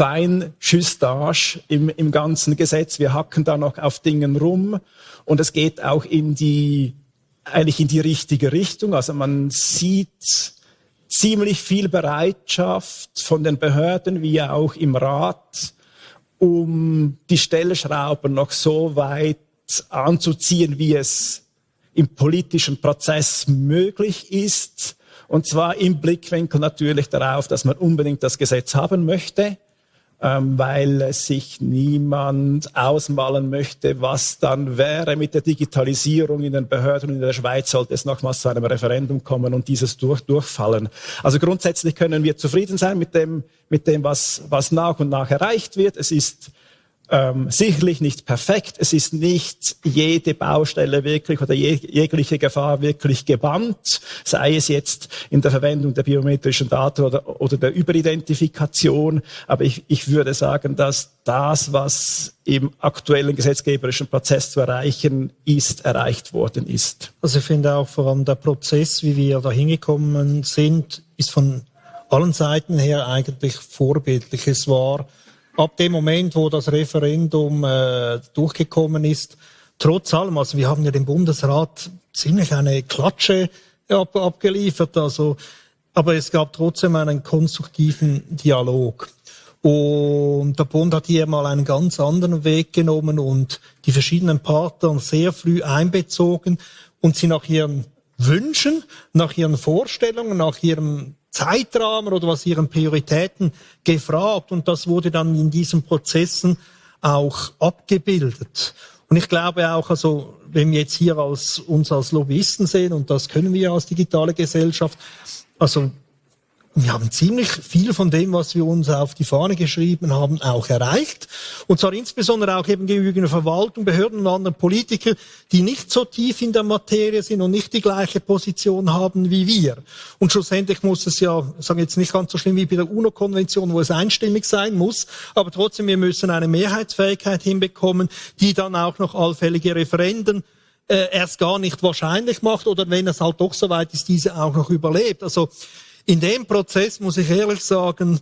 Feinjustage im, im ganzen Gesetz. Wir hacken da noch auf Dingen rum. Und es geht auch in die, eigentlich in die richtige Richtung. Also man sieht ziemlich viel Bereitschaft von den Behörden wie auch im Rat, um die Stellschrauben noch so weit anzuziehen, wie es im politischen Prozess möglich ist. Und zwar im Blickwinkel natürlich darauf, dass man unbedingt das Gesetz haben möchte, ähm, weil sich niemand ausmalen möchte, was dann wäre mit der Digitalisierung in den Behörden. In der Schweiz sollte es nochmals zu einem Referendum kommen und dieses durch, durchfallen. Also grundsätzlich können wir zufrieden sein mit dem, mit dem was, was nach und nach erreicht wird. Es ist Ähm, sicherlich nicht perfekt. Es ist nicht jede Baustelle wirklich oder je, jegliche Gefahr wirklich gebannt, sei es jetzt in der Verwendung der biometrischen Daten oder, oder der Überidentifikation. Aber ich, ich würde sagen, dass das, was im aktuellen gesetzgeberischen Prozess zu erreichen ist, erreicht worden ist. Also ich finde auch vor allem der Prozess, wie wir da hingekommen sind, ist von allen Seiten her eigentlich vorbildlich. Es war ab dem Moment, wo das Referendum äh, durchgekommen ist, trotz allem, also wir haben ja dem Bundesrat ziemlich eine Klatsche ab, abgeliefert, also, aber es gab trotzdem einen konstruktiven Dialog. Und der Bund hat hier mal einen ganz anderen Weg genommen und die verschiedenen Partner sehr früh einbezogen und sie nach ihren Wünschen, nach ihren Vorstellungen, nach ihrem Zeitrahmen oder was ihren Prioritäten gefragt. Und das wurde dann in diesen Prozessen auch abgebildet. Und ich glaube auch, also, wenn wir jetzt hier als, uns als Lobbyisten sehen, und das können wir als digitale Gesellschaft, also, wir haben ziemlich viel von dem, was wir uns auf die Fahne geschrieben haben, auch erreicht. Und zwar insbesondere auch eben gegenüber der Verwaltung, Behörden und anderen Politikern, die nicht so tief in der Materie sind und nicht die gleiche Position haben wie wir. Und schlussendlich muss es ja, ich sage jetzt nicht ganz so schlimm wie bei der UNO-Konvention, wo es einstimmig sein muss, aber trotzdem, wir müssen eine Mehrheitsfähigkeit hinbekommen, die dann auch noch allfällige Referenden äh, erst gar nicht wahrscheinlich macht oder wenn es halt doch so weit ist, diese auch noch überlebt. Also in dem Prozess, muss ich ehrlich sagen,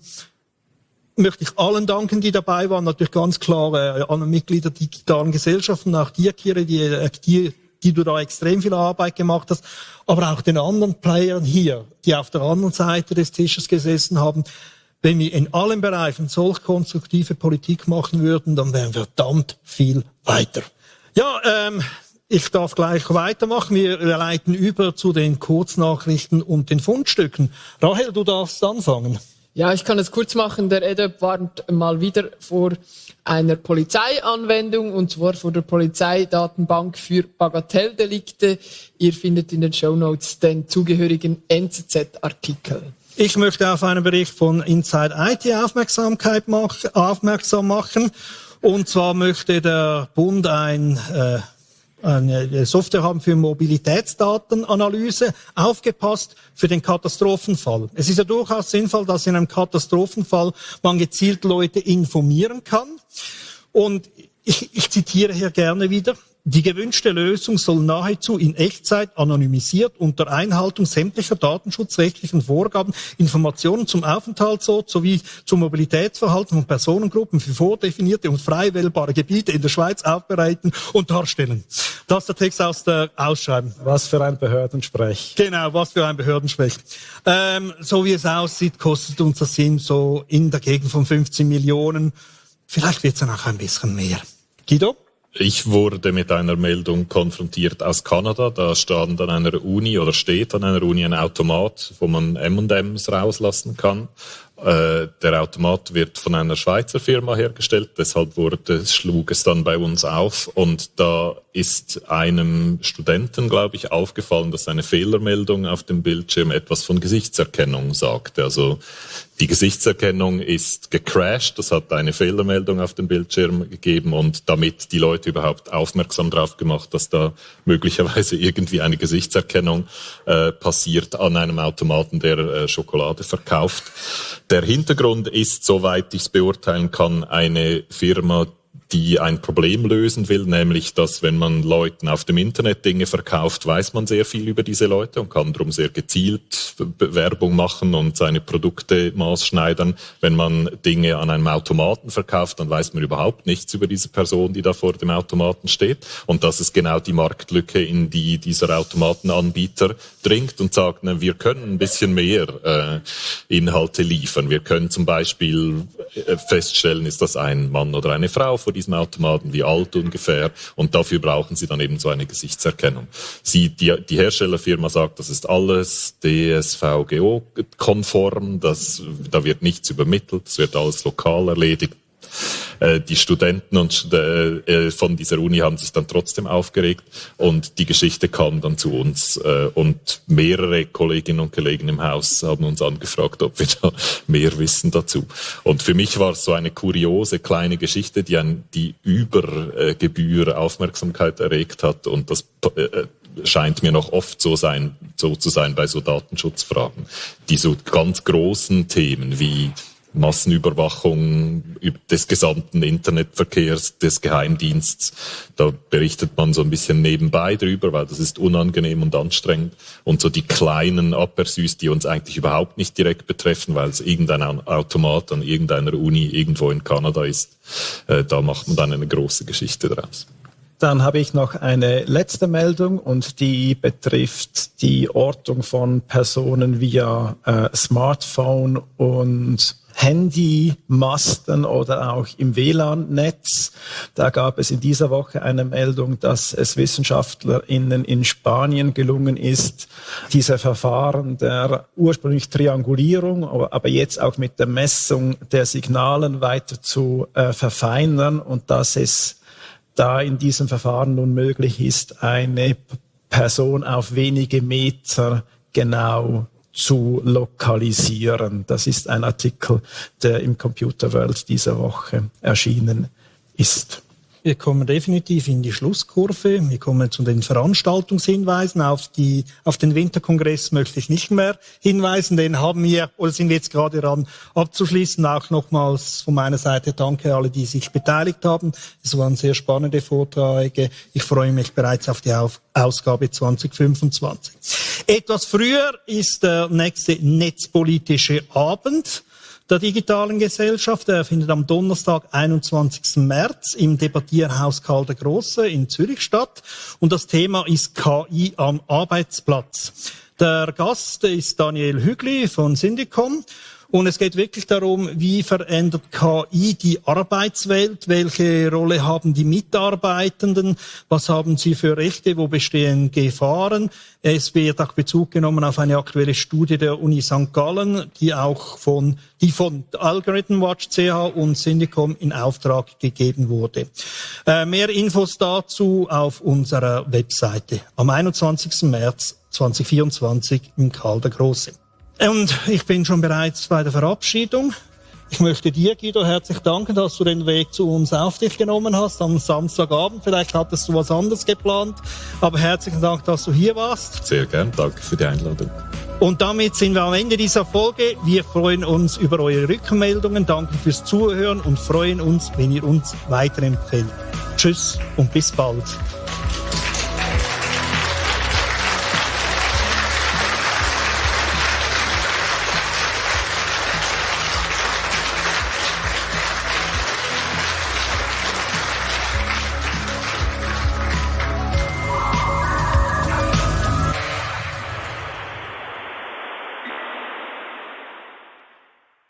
möchte ich allen danken, die dabei waren. Natürlich ganz klar äh, allen Mitgliedern der digitalen Gesellschaften, auch dir, Kire, die, die, die du da extrem viel Arbeit gemacht hast, aber auch den anderen Playern hier, die auf der anderen Seite des Tisches gesessen haben. Wenn wir in allen Bereichen solch konstruktive Politik machen würden, dann wären wir verdammt viel weiter. Ja, ähm, ich darf gleich weitermachen. Wir leiten über zu den Kurznachrichten und den Fundstücken. Rahel, du darfst anfangen. Ja, ich kann es kurz machen. Der E D U warnt mal wieder vor einer Polizeianwendung, und zwar vor der Polizeidatenbank für Bagatelldelikte. Ihr findet in den Shownotes den zugehörigen N Z Z-Artikel. Ich möchte auf einen Bericht von Inside I T Aufmerksamkeit mach, aufmerksam machen. Und zwar möchte der Bund ein, äh, eine Software haben für Mobilitätsdatenanalyse, aufgepasst für den Katastrophenfall. Es ist ja durchaus sinnvoll, dass in einem Katastrophenfall man gezielt Leute informieren kann. Und ich, ich zitiere hier gerne wieder: Die gewünschte Lösung soll nahezu in Echtzeit anonymisiert unter Einhaltung sämtlicher datenschutzrechtlichen Vorgaben Informationen zum Aufenthaltsort sowie zum Mobilitätsverhalten von Personengruppen für vordefinierte und frei wählbare Gebiete in der Schweiz aufbereiten und darstellen. Das ist der Text aus der Ausschreibung. Was für ein Behördensprech. Genau, was für ein Behördensprech. Ähm, so wie es aussieht, kostet uns das Sim so in der Gegend von fünfzehn Millionen. Vielleicht wird es dann auch ein bisschen mehr. Guido? Ich wurde mit einer Meldung konfrontiert aus Kanada. Da stand an einer Uni oder steht an einer Uni ein Automat, wo man M und M's rauslassen kann. Äh, der Automat wird von einer Schweizer Firma hergestellt, deshalb wurde, schlug es dann bei uns auf. Und da ist einem Studenten, glaube ich, aufgefallen, dass eine Fehlermeldung auf dem Bildschirm etwas von Gesichtserkennung sagte. Also die Gesichtserkennung ist gecrashed, das hat eine Fehlermeldung auf dem Bildschirm gegeben und damit die Leute überhaupt aufmerksam drauf gemacht, dass da möglicherweise irgendwie eine Gesichtserkennung äh, passiert an einem Automaten, der äh, Schokolade verkauft. Der Hintergrund ist, soweit ich es beurteilen kann, eine Firma, die ein Problem lösen will, nämlich, dass wenn man Leuten auf dem Internet Dinge verkauft, weiß man sehr viel über diese Leute und kann darum sehr gezielt Werbung machen und seine Produkte maßschneidern. Wenn man Dinge an einem Automaten verkauft, dann weiß man überhaupt nichts über diese Person, die da vor dem Automaten steht. Und das ist genau die Marktlücke, in die dieser Automatenanbieter dringt und sagt, na, wir können ein bisschen mehr äh, Inhalte liefern. Wir können zum Beispiel feststellen, ist das ein Mann oder eine Frau vor diesem Automaten, wie alt ungefähr, und dafür brauchen sie dann eben so eine Gesichtserkennung. Sie, die, die Herstellerfirma sagt, das ist alles D S V G O-konform, das, da wird nichts übermittelt, das wird alles lokal erledigt. Die Studenten und äh, von dieser Uni haben sich dann trotzdem aufgeregt und die Geschichte kam dann zu uns äh, und mehrere Kolleginnen und Kollegen im Haus haben uns angefragt, ob wir da mehr wissen dazu. Und für mich war es so eine kuriose kleine Geschichte, die, ein, die über äh, Gebühr Aufmerksamkeit erregt hat und das äh, scheint mir noch oft so sein, so zu sein bei so Datenschutzfragen. Die so ganz großen Themen wie Massenüberwachung des gesamten Internetverkehrs, des Geheimdienstes. Da berichtet man so ein bisschen nebenbei drüber, weil das ist unangenehm und anstrengend. Und so die kleinen Aperçus, die uns eigentlich überhaupt nicht direkt betreffen, weil es irgendein Automat an irgendeiner Uni irgendwo in Kanada ist, äh, da macht man dann eine große Geschichte draus. Dann habe ich noch eine letzte Meldung und die betrifft die Ortung von Personen via äh, Smartphone und Handymasten oder auch im W L A N-Netz. Da gab es in dieser Woche eine Meldung, dass es WissenschaftlerInnen in Spanien gelungen ist, diese Verfahren der ursprünglich Triangulierung, aber jetzt auch mit der Messung der Signalen weiter zu äh, verfeinern und dass es da in diesem Verfahren nun möglich ist, eine Person auf wenige Meter genau zu lokalisieren. Das ist ein Artikel, der im Computer World dieser Woche erschienen ist. Wir kommen definitiv in die Schlusskurve. Wir kommen zu den Veranstaltungshinweisen. Auf die, auf den Winterkongress möchte ich nicht mehr hinweisen. Den haben wir, oder sind wir jetzt gerade dran abzuschließen. Auch nochmals von meiner Seite danke alle, die sich beteiligt haben. Es waren sehr spannende Vorträge. Ich freue mich bereits auf die auf Ausgabe zwanzig fünfundzwanzig. Etwas früher ist der nächste netzpolitische Abend der digitalen Gesellschaft. Er findet am Donnerstag, einundzwanzigsten März im Debattierhaus Karl der Große in Zürich statt. Und das Thema ist K I am Arbeitsplatz. Der Gast ist Daniel Hügli von Syndicom. Und es geht wirklich darum, wie verändert K I die Arbeitswelt? Welche Rolle haben die Mitarbeitenden? Was haben sie für Rechte? Wo bestehen Gefahren? Es wird auch Bezug genommen auf eine aktuelle Studie der Uni Sankt Gallen, die auch von, die von Algorithm Watch C H und Syndicom in Auftrag gegeben wurde. Äh, mehr Infos dazu auf unserer Webseite am einundzwanzigsten März zweitausendvierundzwanzig im Karl der Große. Und ich bin schon bereits bei der Verabschiedung. Ich möchte dir, Guido, herzlich danken, dass du den Weg zu uns auf dich genommen hast am Samstagabend. Vielleicht hattest du was anderes geplant, aber herzlichen Dank, dass du hier warst. Sehr gern, danke für die Einladung. Und damit sind wir am Ende dieser Folge. Wir freuen uns über eure Rückmeldungen, danke fürs Zuhören und freuen uns, wenn ihr uns weiterempfehlt. Tschüss und bis bald.